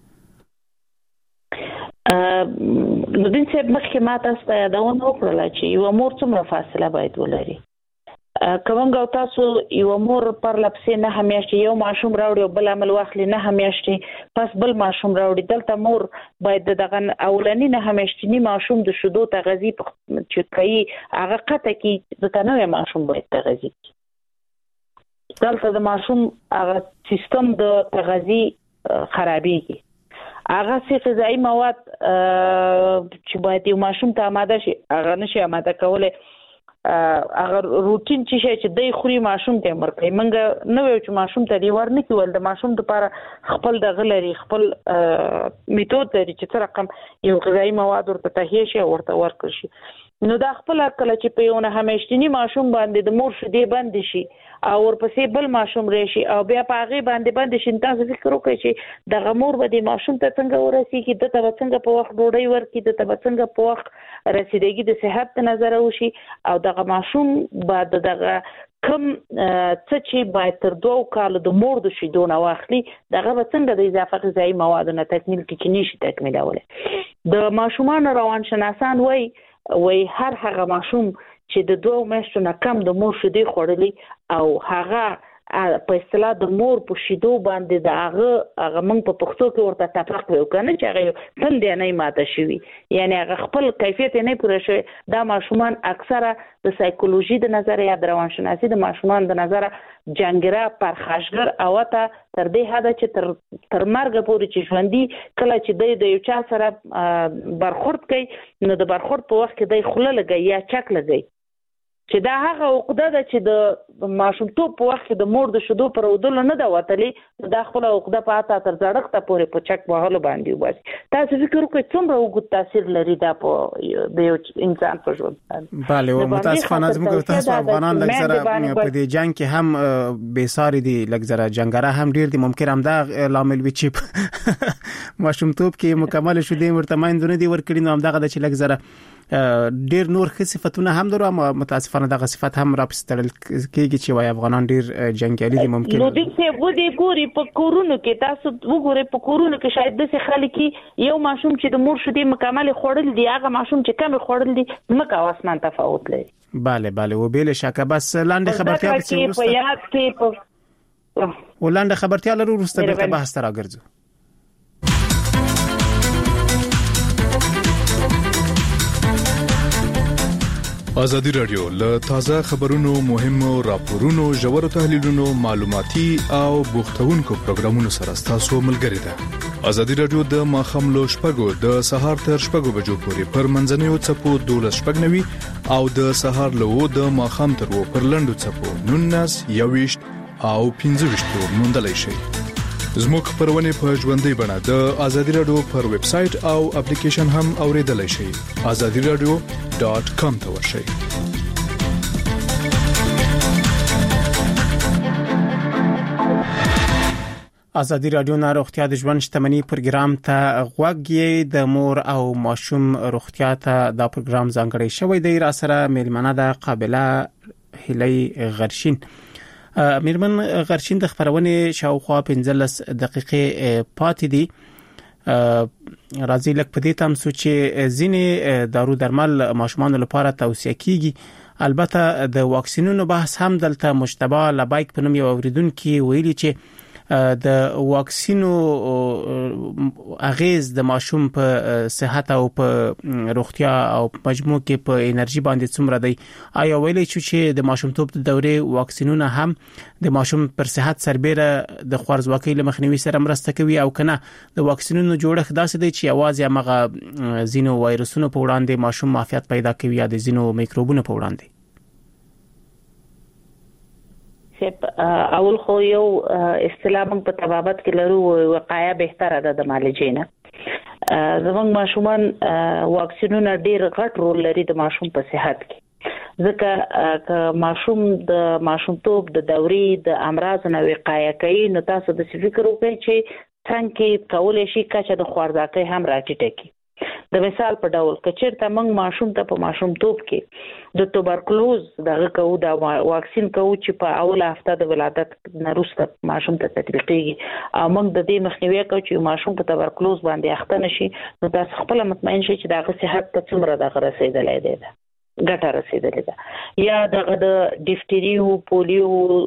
Speaker 4: نو دین څه مخکې ما تاسو ته دا ونه وکړل چې یو مور څومره فاصله باید ولري کومګه تاسو یو مور پر لپسې نه همیاشتي یو ماشوم راوړي او بل عمل واخلي نه همیاشتي پس بل ماشوم راوړي دلته مور باید دغه اولنی نه همیاشتي ماشوم د شودو تغذی چې کوي هغه قطه کې د تنوع ماشوم باید تغذی دلته د ماشوم هغه سیستم د تغذی خرابېږي هغه سي غذایی مواد چې باید یو ماشوم ته آماده شي هغه نشي آماده کولای هغه روټین چې چې د خوري ماشوم ته مرکې منګه نو یو چې ماشوم ته دی ورنه کول د ماشوم لپاره خپل د غلري خپل میتود لري چې تر رقم یو غذایی مواد ورته تهیه شي ورته ورکړي شي نو دا خپل کله چې په یو نه همیشتنی ماشوم باندې د مور شدې بند شي او ورپسې بل ماشوم راشي او بیا په هغه باندې باندې شین تاسو فکر وکړئ چې د غمور به د ماشوم ته څنګه ورسیږي د ته څنګه په وخت ډوډۍ ورکړي د ته څنګه په وخت رسیدګي د صحت نظر وشي او دغه ماشوم بعد دغه کم څه چې باید تر دوه کال د مور د شیدو نه واخلي دغه څنګه د اضافه غذایی موادو نه تکمیل کې نشي تکمیلوله د ماشومان روان شناسان وای وای هر هغه ماشوم چې د دوه میاشتو نه کم د مور شیدې خوړلې او هغه په اصطلاح د مور په شیدو باندې د هغه هغه موږ په پښتو کې ورته تفرق وکړو چې هغه تندې نه ماته شوی یعنی هغه خپل کیفیت نه پوره شوی دا ماشومان اکثره د سایکولوژي د نظر یا د روانشناسي د ماشومان د نظر جنگره پرخاشګر او ته تر دې حد چې تر تر مرګ پورې چې ژوندۍ کله چې د یو چا سره برخورد کوي نو د برخورد په وخت کې د خوله لګي یا چک لګي چې دا هغه عقده ده چې د ماشومتوب په وخت کې د مور د شیدو پر ودل نه دا وتلې دا خپل عقده پاته تر ځړښت پورې په چک وهلو باندې وباسي تاسو فکر وکړئ څومره وګت تاثیر لري دا په د یو انسان په ژوند باندې
Speaker 3: bale او متاسفانه زموږ تاسو افغانان لږ په دې جنگ کې هم بیساری دي لږ زره جنگره هم ډیر دي ممکن هم دا لامل وي چې ماشومتوب کې مکمل شیدې ورته مایندونه دي ورکړي نو هم دغه د چې لږ زره ډیر نور صفاتونه هم درو متاسفانه دغه صفات هم راپستل کېږي چې وای افغانان ډیر جنگیالي دي ممکن
Speaker 4: نو دې څه و دې ګوري په کورونو کې تاسو وګورئ په کورونو کې شاید د څه خلک یو ماشوم چې د مور شیدې مکمل خوړل دي هغه ماشوم چې کم خوړل دي مکه واسمان تفاوت لري
Speaker 3: bale bale و بل شکه بس لاندې خبرتیا
Speaker 4: په په یاد کې په
Speaker 3: ولاندې خبرتیا لرو ورسته به بحث تر راګرځو
Speaker 2: ازادي رادیو له تازه خبرونو مهمو راپورونو ژورو تحلیلونو معلوماتي او بوختونکو پروګرامونو سره تاسو ملګری ده ازادي رادیو د ماخام لو شپږو د سهار تر شپږو بجو پورې پر منځنوي چپو دولس شپږنوي او د سهار له د ماخام تر و پر لندو چپو نونس یويشت او پنځه ویشت موندلای شي زموږ خبرونه په ژوندۍ بڼه د ازادي رادیو پر ویب سټ او اپلیکیشن هم اوریدلای شئ azadi radio dot com ته ورشئ
Speaker 3: ازادي رادیو نه روغتیا د ژوند شتمنۍ پروګرام ته غوږی د مور او ماشوم روغتیا ته دا پروګرام ځانګړی شوی دی را سره میلمنه د قابله هلی غرشین میرمن غرشین د خبرونه شاوخوا پنځلس دقیقې پاتې دي راځي لکه په دې تم سوچ ځینې دارو درمل ماشومان لپاره توصیه کیږي البته د واکسینونو بحث هم دلته مشتبه لبایک په نوم یو اوریدونکو ویلي چې د واکسینو اغیز د ماشوم په صحت او په روغتیا او مجموع کې په انرژي باندې څومره دی آیا ویلي چې د ماشومتوب د دورې واکسینونه هم د ماشوم پر صحت سربېره د خوارزواکۍ له مخنیوي سره مرسته کوي او کنه د واکسینونو جوړښت داسې دی چې اواز یا مغه زینو وایرسونو په وړاندې ماشوم معافیت پیدا کوي یا د زینو میکروبونو په وړاندې
Speaker 4: اول خو یو اصطلاح موږ په طبابت کې لرو وقایه بهتره ده د معالجې نه زموږ ماشومان واکسینونه ډیر غټ رول لري د ماشوم په صحت کې ځکه ک ماشوم د ماشومتوب د دورې د امراض نه وقایه کوي نو تاسو د فکر وکړئ چې څنګه کولای شي کچه د خوارځاکۍ هم راټیټه کی د مثال په ډول کچېرته موږ ماشوم ته په ماشومتوب کې د توبرکلوز دغه کوو دا واکسین کوو چې په اوله هفته د ولادت نه وروسته ماشوم ته تطبیقېږي او موږ د دې مخنیوي کوو چې ماشوم په توبرکلوز باندې اخته نشي نو تاسو خپل مطمئن شئ چې دغه صحت ته څومره دغه رسیدلای دی ګټه رسیدلې ده یا دغه د ډیفتریو پولیو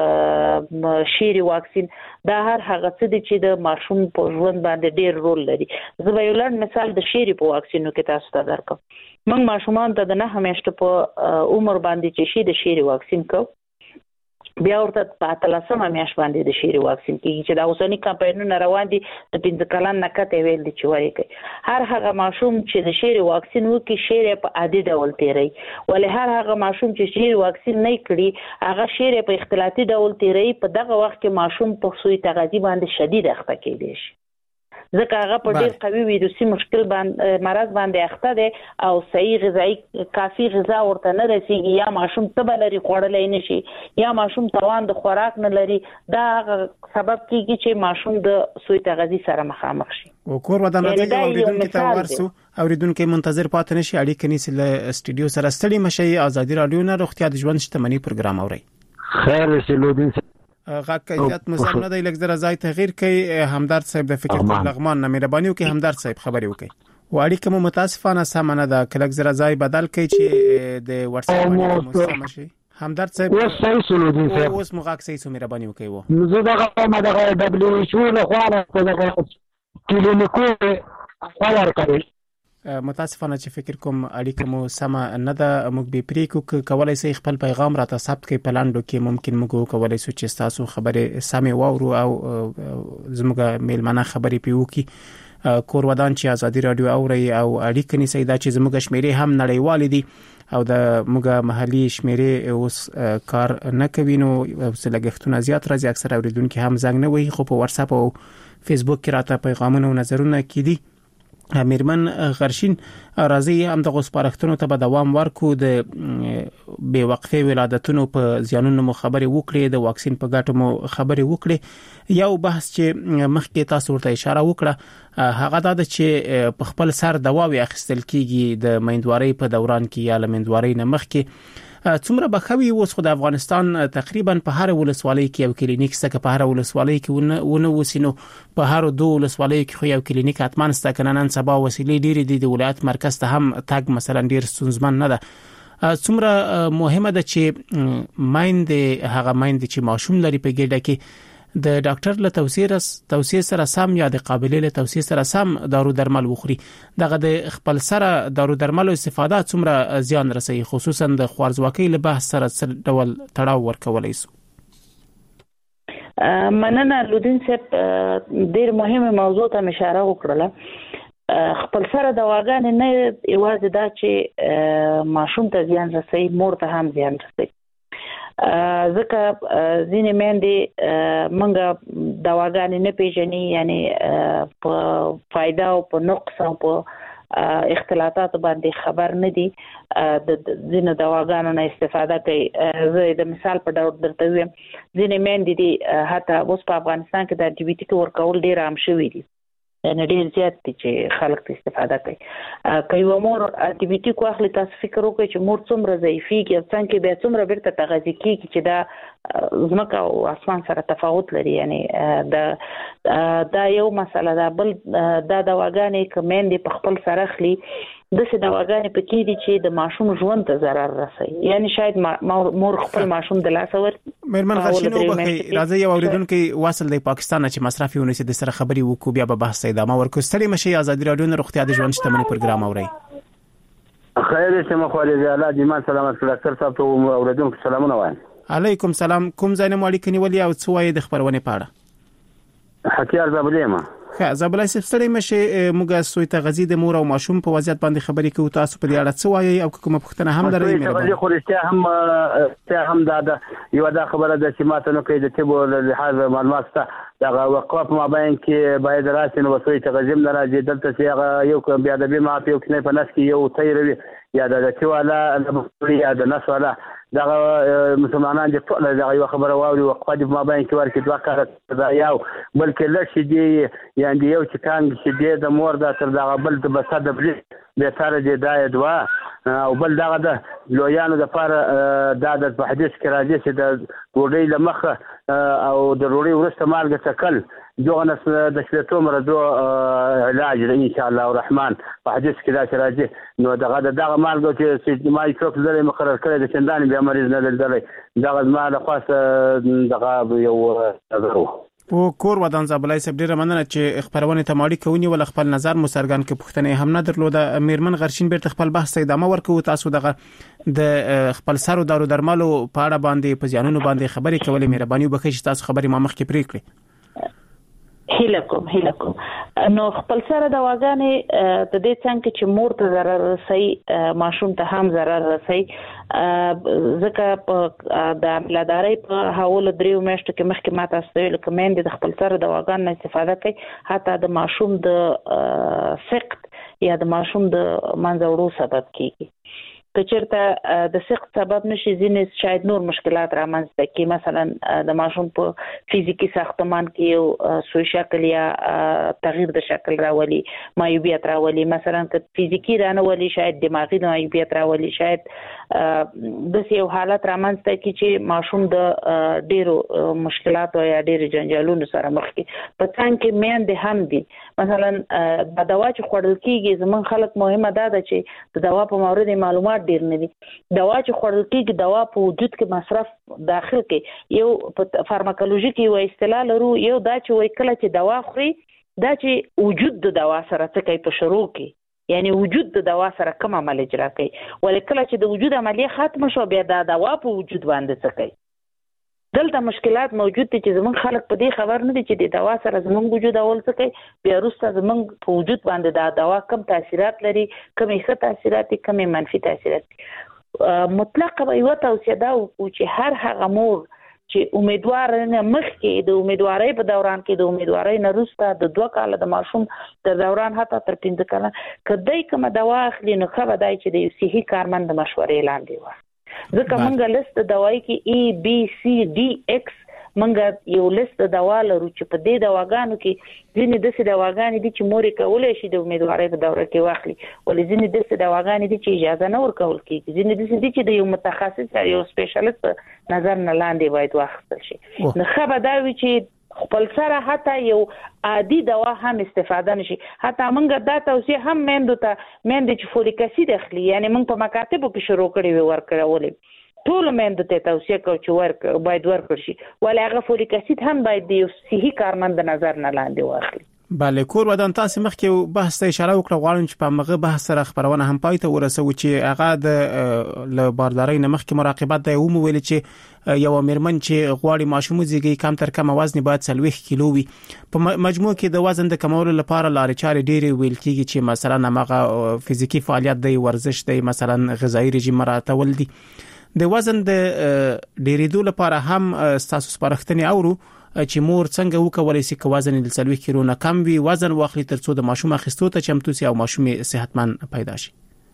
Speaker 4: شيري واکسین دا هر هغه څه دي چې د ماشوم په ژوند باندې ډېر رول لري زه به یو لنډ مثال د شيري په واکسینو کې تاسو ته درکوم موږ ماشومان ته د نه همیشته په عمر باندې چې شي د شيري واکسین کو بیا ورته په اتلسمه میاشت باندې د شيري واکسین کیږي چې دا اوسنی کمپاینونه روان دي د پنځه کلن نه کته ویل دي چې وایي کوي هر هغه ماشوم چې د شيري واکسین وکړي شيري په عادي ډول تیری ولې هر هغه ماشوم چې شيري واکسین نه کړي هغه شيري په اختلاطي ډول تیری په دغه وخت کې ماشوم په سوی تغذیه باندې شدید اخته کېږي ځکه هغه په ډېر قوي ویروسي مشکل باندې مرض باندې اخته دي او صحیح غذایی کافي غذا ورته نه رسیږي یا ماشوم تبه لري خوړلای نشي یا ماشوم توان د خوراک نه لري دا سبب کیږي چې ماشوم د سوی تغذیه سره مخامخ شي
Speaker 3: او کور ودان راځي اوریدونکو ته ورسو اوریدونکو منتظر پاتې نشي اړیکه نیسي له استودیو سره ستړي مشي ازادي رادیو نه روغتیا د ژوند شتمنۍ پروګرام اوري
Speaker 6: خیر سلودین
Speaker 3: غاک کیفیت مزم نه دی لکه زرا ځای تغییر کوي همدارد صاحب د فکر پر لغمان نه مهرباني وکي همدارد صاحب خبري وکي واړی کوم متاسفانه سمانه ده کله زرا ځای بدل کوي چې د واتس اپ باندې مو سم شي همدرد صاحب
Speaker 6: اوس صحیح سلودین صاحب
Speaker 3: اوس مغاک صحیح سو مهرباني وکړئ و
Speaker 6: زه دغه ما دغه دبليو ایچ او له خوا نه دغه کلینیکو خبر کوي.
Speaker 3: متاسفانه چې فکر کوم اړیکه مو سمه نه ده، موږ به پریکو کولای شي خپل پیغام راته ثبت کړئ په لاندو کې، ممکن موږ کولای شو چې تاسو خبره سمې واورو او زموږ میلمانه خبرې پیو کی کور ودان چې ازادي رادیو اوري او اړیکه نشي دا چې زموږ شمیرې هم نړیوال دي او د موږ محلي شمیرې اوس کار نه کوي، نو لګښتونه زیات راځي. اکثر اوریدونکو هم زنګ نه وي، خو په واتس اپ او فیسبوک کې راته پیغامونه او نظرونه کړي. میرمن غرشین راځي هم د غوسپارښتنو ته به دوام ورکو، د بې وقفه ولادتونو په زیانونو مو خبرې وکړي، د واکسین په ګټو مو خبرې وکړي. یو بحث چې مخکې تاسو ورته اشاره وکړه هغه دا چې په خپل سر دواوی اخیستل کیږي د میندوارۍ په دوران کې یا لمندوارۍ نه مخکې. څومره بخوي اوس خو د افغانستان تقریبا په هر ولسوالۍ کې یو کلینیک سته، په هر ولسوالۍ کې ونه وسینو په هر دوه ولسوالۍ کې خو یو کلینیک اتمان سته، کنه نن سبا وسیلې ډېرې دي، د ولایت مرکز ته هم تګ مثلا ډېر ستونزمن نه ده. څومره مهمه ده چې مایند هغه مایند چې ماشوم لري په ګډه کې د ډاکټر له توصیه توصیه سره سم یا د قابلیت له توصیه سره سم دارو درمل وخوري. دغه د خپل سره دارو درمل استفاده څومره زیان رسي، خصوصا د خوارزواکۍ له بحث سره څه ډول تړاو ورکولای شي؟
Speaker 4: مننه لودین صاحب، ډیر مهمه موضوع ته اشاره وکړه. خپل سره دواګانې نه یوازې دا چې ماشوم ته زیان رسي، مور ته هم زیان رسي. ځکه ځینې میندې موږ دواګانې نه پیژني، یعنی په فایده او په نقص او په اختلاطات باندې خبر نه دي، د ځینې دواګانو نه استفاده کوي. زه د مثال په ډول درته وایم، ځینې میندې دي حتی اوس په افغانستان کې د انټي بیوټیک ورکول ډیر عام شوی دي، یعنی ډیر زیات دي چې خلک استفاده کوي. که یو مور انټي بیوټیک واخلي، تاسو فکر وکړئ چې مور څومره ضعیفیږي او څنګه بیا څومره بیرته تغذیه کیږي چې دا ځمکه او اسمان سره تفاوت لري. یعنی دا دا یو مسله ده. بل دا دواګانې که میندې په خپل سره اخلي، داسې دواګانې پکې دي چې د ماشوم ژوند ته ضرر رسوي، یعنی شاید مور خپل ماشوم د لاسه ورکړي.
Speaker 3: میرمن غرشین وبخښئ، راځي یو اوریدونکو واصل د پاکستان چې مصرف یې ونیسي د سره خبري وکړو، بیا به بحث ادامه ورکړو. ستړي مشي، ازادي رادیو نه روغتیا د ژوند شتمنۍ پروګرام اوري.
Speaker 6: خیر شه مخالي الله دې مان سلامت کړه. ډاکټر صاحب ته اوریدونکو سلامونه وایم.
Speaker 3: علیکم سلام. کوم ځای نه مو اړیکه نیولې او څه وایي د خبرونه پاړه؟
Speaker 6: حکیار زابلیما.
Speaker 3: ښه زابلای ستړي مشه، موږ سوی تغذیه د مور او ماشوم په وضعیت باندې خبرې کوو. تاسو په دې اړه څه وایي او کومه پوښتنه هم درې مې
Speaker 6: راځي؟ خو رښتیا هم ته هم دا یو دا خبره ده چې ماته نو کې د تبو لحاظ معلومات ته دا وقف ما بین کې باید راسي نو سوی تغذیه نه راځي. دلته چې هغه یو بیا د بي ما په یو کې په نس کې یو تیروي یا د چواله یا د نس والا دا مسلمانان دي ټول دا یو خبره واوري وقفه د ما بین کې ورکې دوه کار دا یو بلکې لشي دی یعنی یو چې کان چې دی د مور دا تر دا بل د بسد بل به تر دې دا دوا او بل دا د لویانو د فار دا د حدیث کې راځي چې د ګوډۍ لمخه او د روړي ورسته مالګه تکل دوغنس د شلتو مرزو علاج ان شاء الله الرحمن په حدیث کې دا راځي. نو دغه دغه مالګه چې ما یې څوک زره مقرر کړی د چندان بیا مریض نه لري دغه ما د خاصه دغه یو نظر
Speaker 3: او کور ودان زابلای سب ډیره مننه چې خبرونه ته ماړی کوي ول خپل نظر مسرګان کې پښتنه هم نه درلوده. میرمن غرشین بیرته خپل بحث ادامه ورکوي. تاسو دغه د خپل سر دارو درملو په اړه باندې په ځانونو باندې خبرې کولې، مهرباني وکړئ چې تاسو خبرې ما مخکې پرې کړئ.
Speaker 4: هیله کوم هیله کوم نو خپل سره دواګانې د دې څنګه چې مور ته ضرر رسي، ماشوم ته هم ضرر رسي. ځکه په د ملاداري په حواله دریو میاشتو کې مخکې ماته استوي لکه مېندې د خپل سره دواګانو استفاده کوي، حتی د ماشوم د سقط یا د ماشوم د منځوړو سبب کیږي. که چېرته د سقط سبب نشي، ځینې شاید نور مشکلات رامنځته کوي، مثلا د ماشوم په فزیکی ساختمان کې یو سوی شکل یا تغییر د شکل راولي، معیوبیت راولي. مثلا که فزیکی رانولي شاید دماغي معیوبیت راولي، شاید د یو حالت رامنځته کوي چې ماشوم د ډیرو مشکلاتو یا ډیرو جنجالونو سره مخ کې. په څنګه کې میندې هم دي، مثلا د دوا چې خوړل کیږي زمون خلک مهمه ده چې د دوا په مورد معلومات محرکات ډیر نه دي. دوا چې خوړل کېږي دوا په وجود کې مصرف داخل کې یو په فارماکولوژي کې یو اصطلاح لرو، یو دا چې وایي کله چې دوا خوري دا چې وجود د دوا سره څه کوي په شروع کې، یعنی وجود د دوا سره کوم عمل اجرا کوي، ولې کله چې د وجود عملیه ختم شو بیا دا دوا په وجود باندې څه کوي. دلته مشکلات موجود دي چې زمونږ خلک په دې خبر نه دي چې د دوا سره زمونږ وجود اول څه کوي، بیا وروسته زمونږ په وجود باندې دا دوا کم تاثیرات لري، کم ښه تاثیرات دي، کم منفي تاثیرات دي. مطلق به یو توصیه دا وکړو چې هر هغه مور چې امیدوار نه مخکې د امیدوارۍ په دوران کې د امیدوارۍ نه وروسته د دوه کاله د ماشوم تر دوران حتی تر پنځه کاله کدی کومه دوا اخلي نو ښه به دی چې د یو صحي کارمند د مشورې لاندې وي. ځکه موږ لیست د دوای کې ای بی سی ډي ایکس موږ یو لیست د دوا لرو چې په دې دواګانو کې ځینې داسې دواګانې دي چې مور کولی شي د امیدوارۍ په دوره کې واخلي، ولې ځینې داسې دواګانې دي چې اجازه نه ورکول کېږي، ځینې داسې دي چې د یو متخصص یو سپیشلیست په نظر نه لاندې باید واخیستل شي. نو ښه به دا وي چې خپل سره حتی یو عادي دوا هم استفاده نشي. حتی موږ دا توصیه هم میندو ته میندې چې فولیک اسید اخلي، یعنی موږ په مکاتبو کې شروع کړي وي ورکړولې ټول میندو ته توصیه کوو چې ورک باید ورکړ شي، ولې هغه فولیک اسید هم باید د یو صحي کارمند نظر نه لاندې واخلي.
Speaker 3: بله کور ودان تاسو مخکې بحث ته اشاره وکړه، غواړم چې په هغه بحث سره خبرونه هم پای ته ورسو چې هغه د ل باردارۍ نه مخکې مراقبت دی. و مو ویل چې یو میرمن چې غواړي ماشوم زیږي کم تر کم وزن باید څلوېښت کیلو وي. په مجموع کې د وزن د کمولو لپاره لارې چارې ډېرې ویل کېږي چې مثلا هغه فزیکی فعالیت دی، ورزش دی، مثلا غذایی رژیم مراعاتول دي. د وزن د ډېرېدو لپاره هم تاسو سپارښتنې اورو چې مور څنګه وکولای شي چې وزن د څلوېښت کیلو نه کم وي وزن واخلي ترڅو د ماشوم اخیستو ته چمتو شي او ماشوم صحتمند پیدا شي.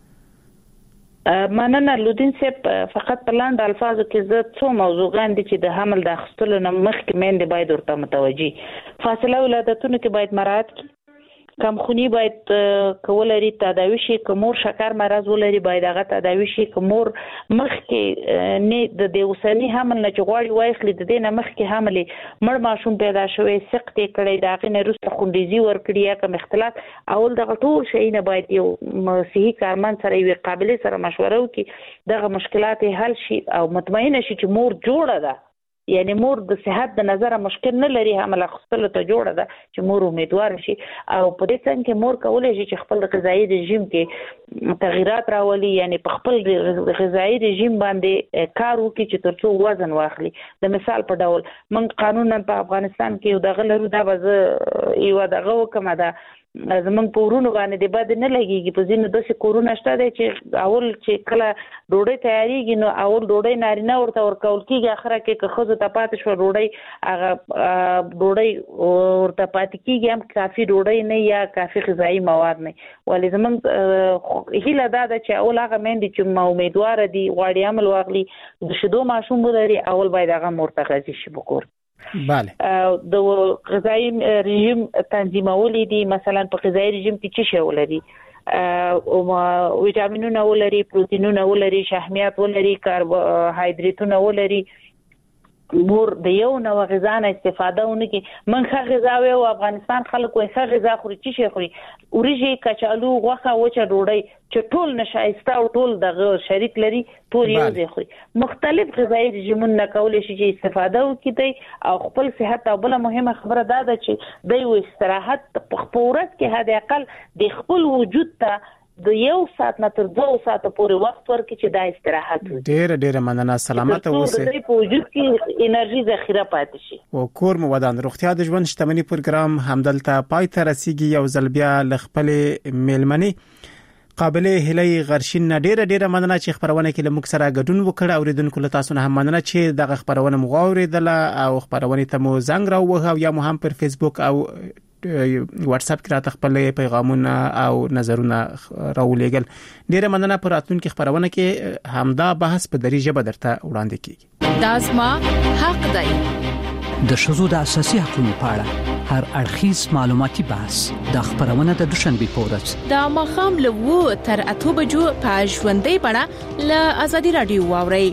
Speaker 4: مننه لودین صاحب، فقط په لاندې الفاظو کې زه څو موضوعان دي چې د حمل د اخیستلو نه مخکې میندې باید ورته متوجي. فاصله ولادتونو کې باید مراعات کړي، کمخونی باید کولري تداوی شي، که مور شکر مرض ولري باید هغه تداوی شي، که مور مخکې نه د دې اوسنی حمل نه چې غواړي واخلي د دې نه مخکې حمل مړ ماشوم پیدا شوی سقط کړي د هغې نه وروسته خوندیزي ورکړي یا کوم اختلاط، اول دغه ټول شیونه باید یو صحي کارمند سره یوې قابلې سره مشوره وکړي، دغه مشکلات حل شي او مطمئنه شي چې مور جوړه ده، یعنی مور د صحت د نظره مشکل نه لري، حمل اخیستلو ته جوړه ده چې مور امیدوار شي. او په دې څنګه کې مور کولی شي چې خپل غذایي رژیم کې تغییرات راولي، یعنی په خپل غذایي رژیم باندې کار وکړي چې ترڅو وزن واخلي. د مثال په ډول موږ قانونا په افغانستان کې یو دغه لرو، دا به زه یوه دغه وکړم، دا زمونږ په ورونو باندې د بد نه لګېږي. په ځینو داسې کورونه شته دی چې اول چې کله ډوډۍ تیارېږي نو اول ډوډۍ نارینه ورته ورکول کېږي، اخره کې که ښځو ته پاتې شوه ډوډۍ هغه ډوډۍ ورته پاتې کېږي، هم کافي ډوډۍ نه یا کافي غذایي مواد نه. ولې زمونږ هیله دا ده چې اول هغه میندې چې امیدواره دي غواړي حمل واخلي د شیدو ماشوم ولري، اول باید هغه مور ته غذي شي په کور.
Speaker 3: بله
Speaker 4: د غذایی رژیم تنظیمول دي، مثلا په غذایی رژیم کې څه شی ولري، او ویټامینونه ولري، پروتینونه ولري، شحمیات ولري، کاربوهایډریټونه ولري. مور د یو نوع غذا نه استفاده ونه کی. من ښه غذا او افغانستان خلک وایي ښه غذا خوري، څه شي خوري، وریجې، کچالو، غوښه، وچه ډوډۍ چې ټول نشایسته او ټول دغه شریک لري، ټول یو ځای خوري. مختلف غذایي رژیمونه کولی شي چې استفاده وکړي او خپل صحت. او بله مهمه خبره دا ده چې د یو استراحت په ورځ کې حد اقل د خپل وجود ته د یو ساعت نه تر دوه ساعته پورې وخت ورکړي چې دا استراحت وکړي.
Speaker 3: ډېره ډېره مننه، سلامت اوسئ.
Speaker 4: د په وجود کې انرژي ذخیره پاتې شي.
Speaker 3: او کور مو ودان روغتیا د ژوند شتمنۍ پروګرام همدلته پای ته رسیږي. یو ځل بیا له خپلې میلمنې قابلې هلۍ غرشین نه ډېره ډېره مننه چې خبرونه کې له موږ سره ګډون وکړ. اوریدونکو له تاسو نه هم مننه چې دغه خبرونه مو واوریدله او خبرونه ته مو زنګ راووهه او یا مو هم پر فیسبوک او واتس اپ کې راته خپل پیغامونه او نظرونه راولېګل. ډېره مننه. پر راتلونکي خبرونه کې همدا بحث په دري ژبه درته وړاندې کیږي.
Speaker 7: دا زما حق دی.
Speaker 8: د ښځو د اساسي حقوقو په اړه هر اړخیز معلوماتي بحث د خبرونه د دوشنبه په ورځ
Speaker 7: د ماښام له اووه تر اته بجو په ژوندۍ بڼه له ازادي رادیو واورئ.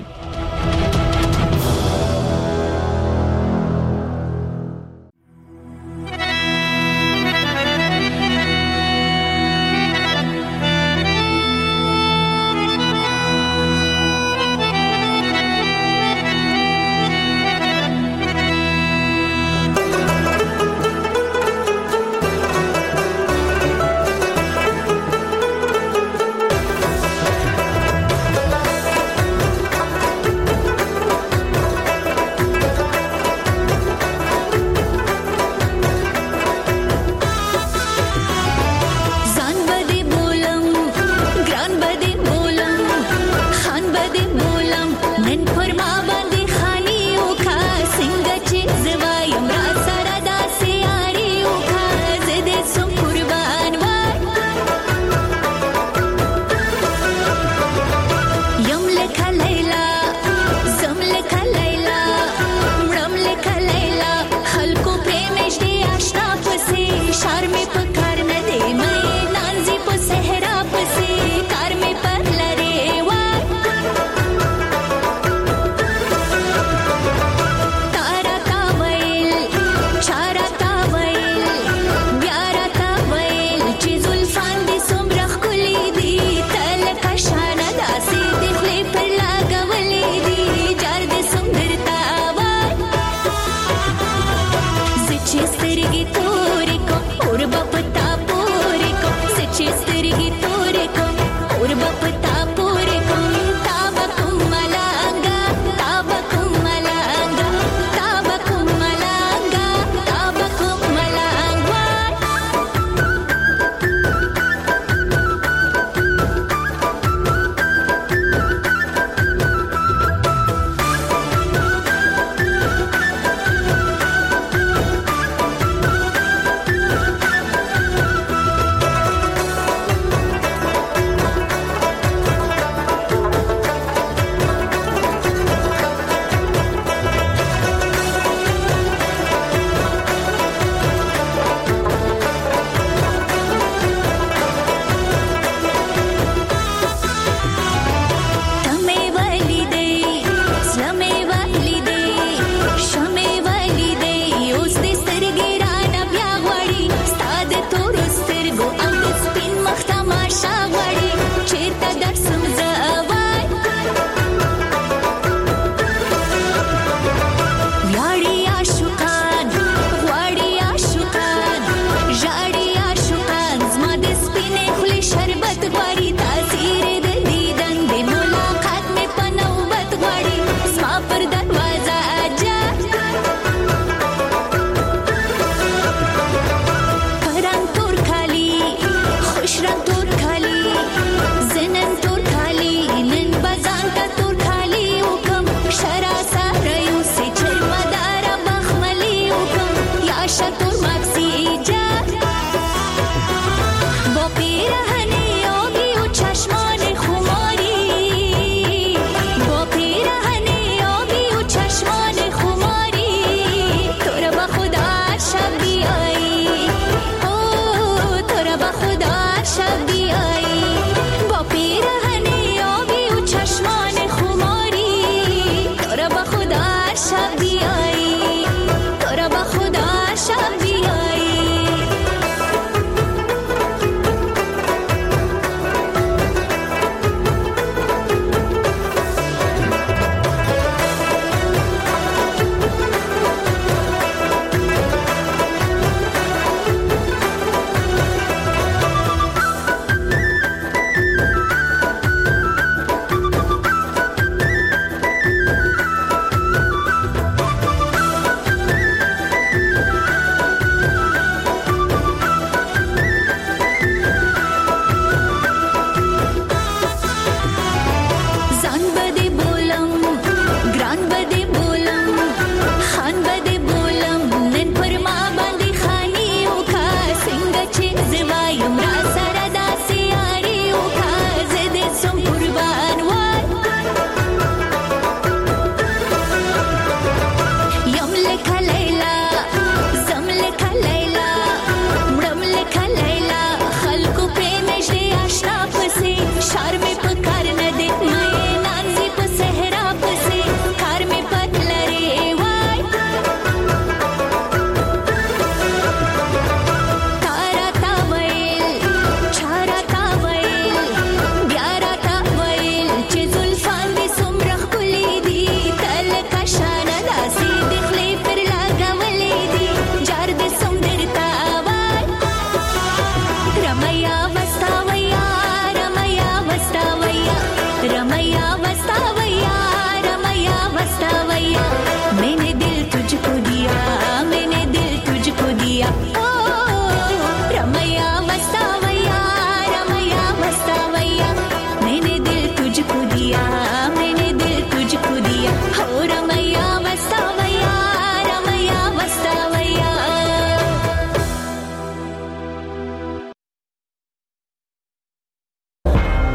Speaker 9: شرم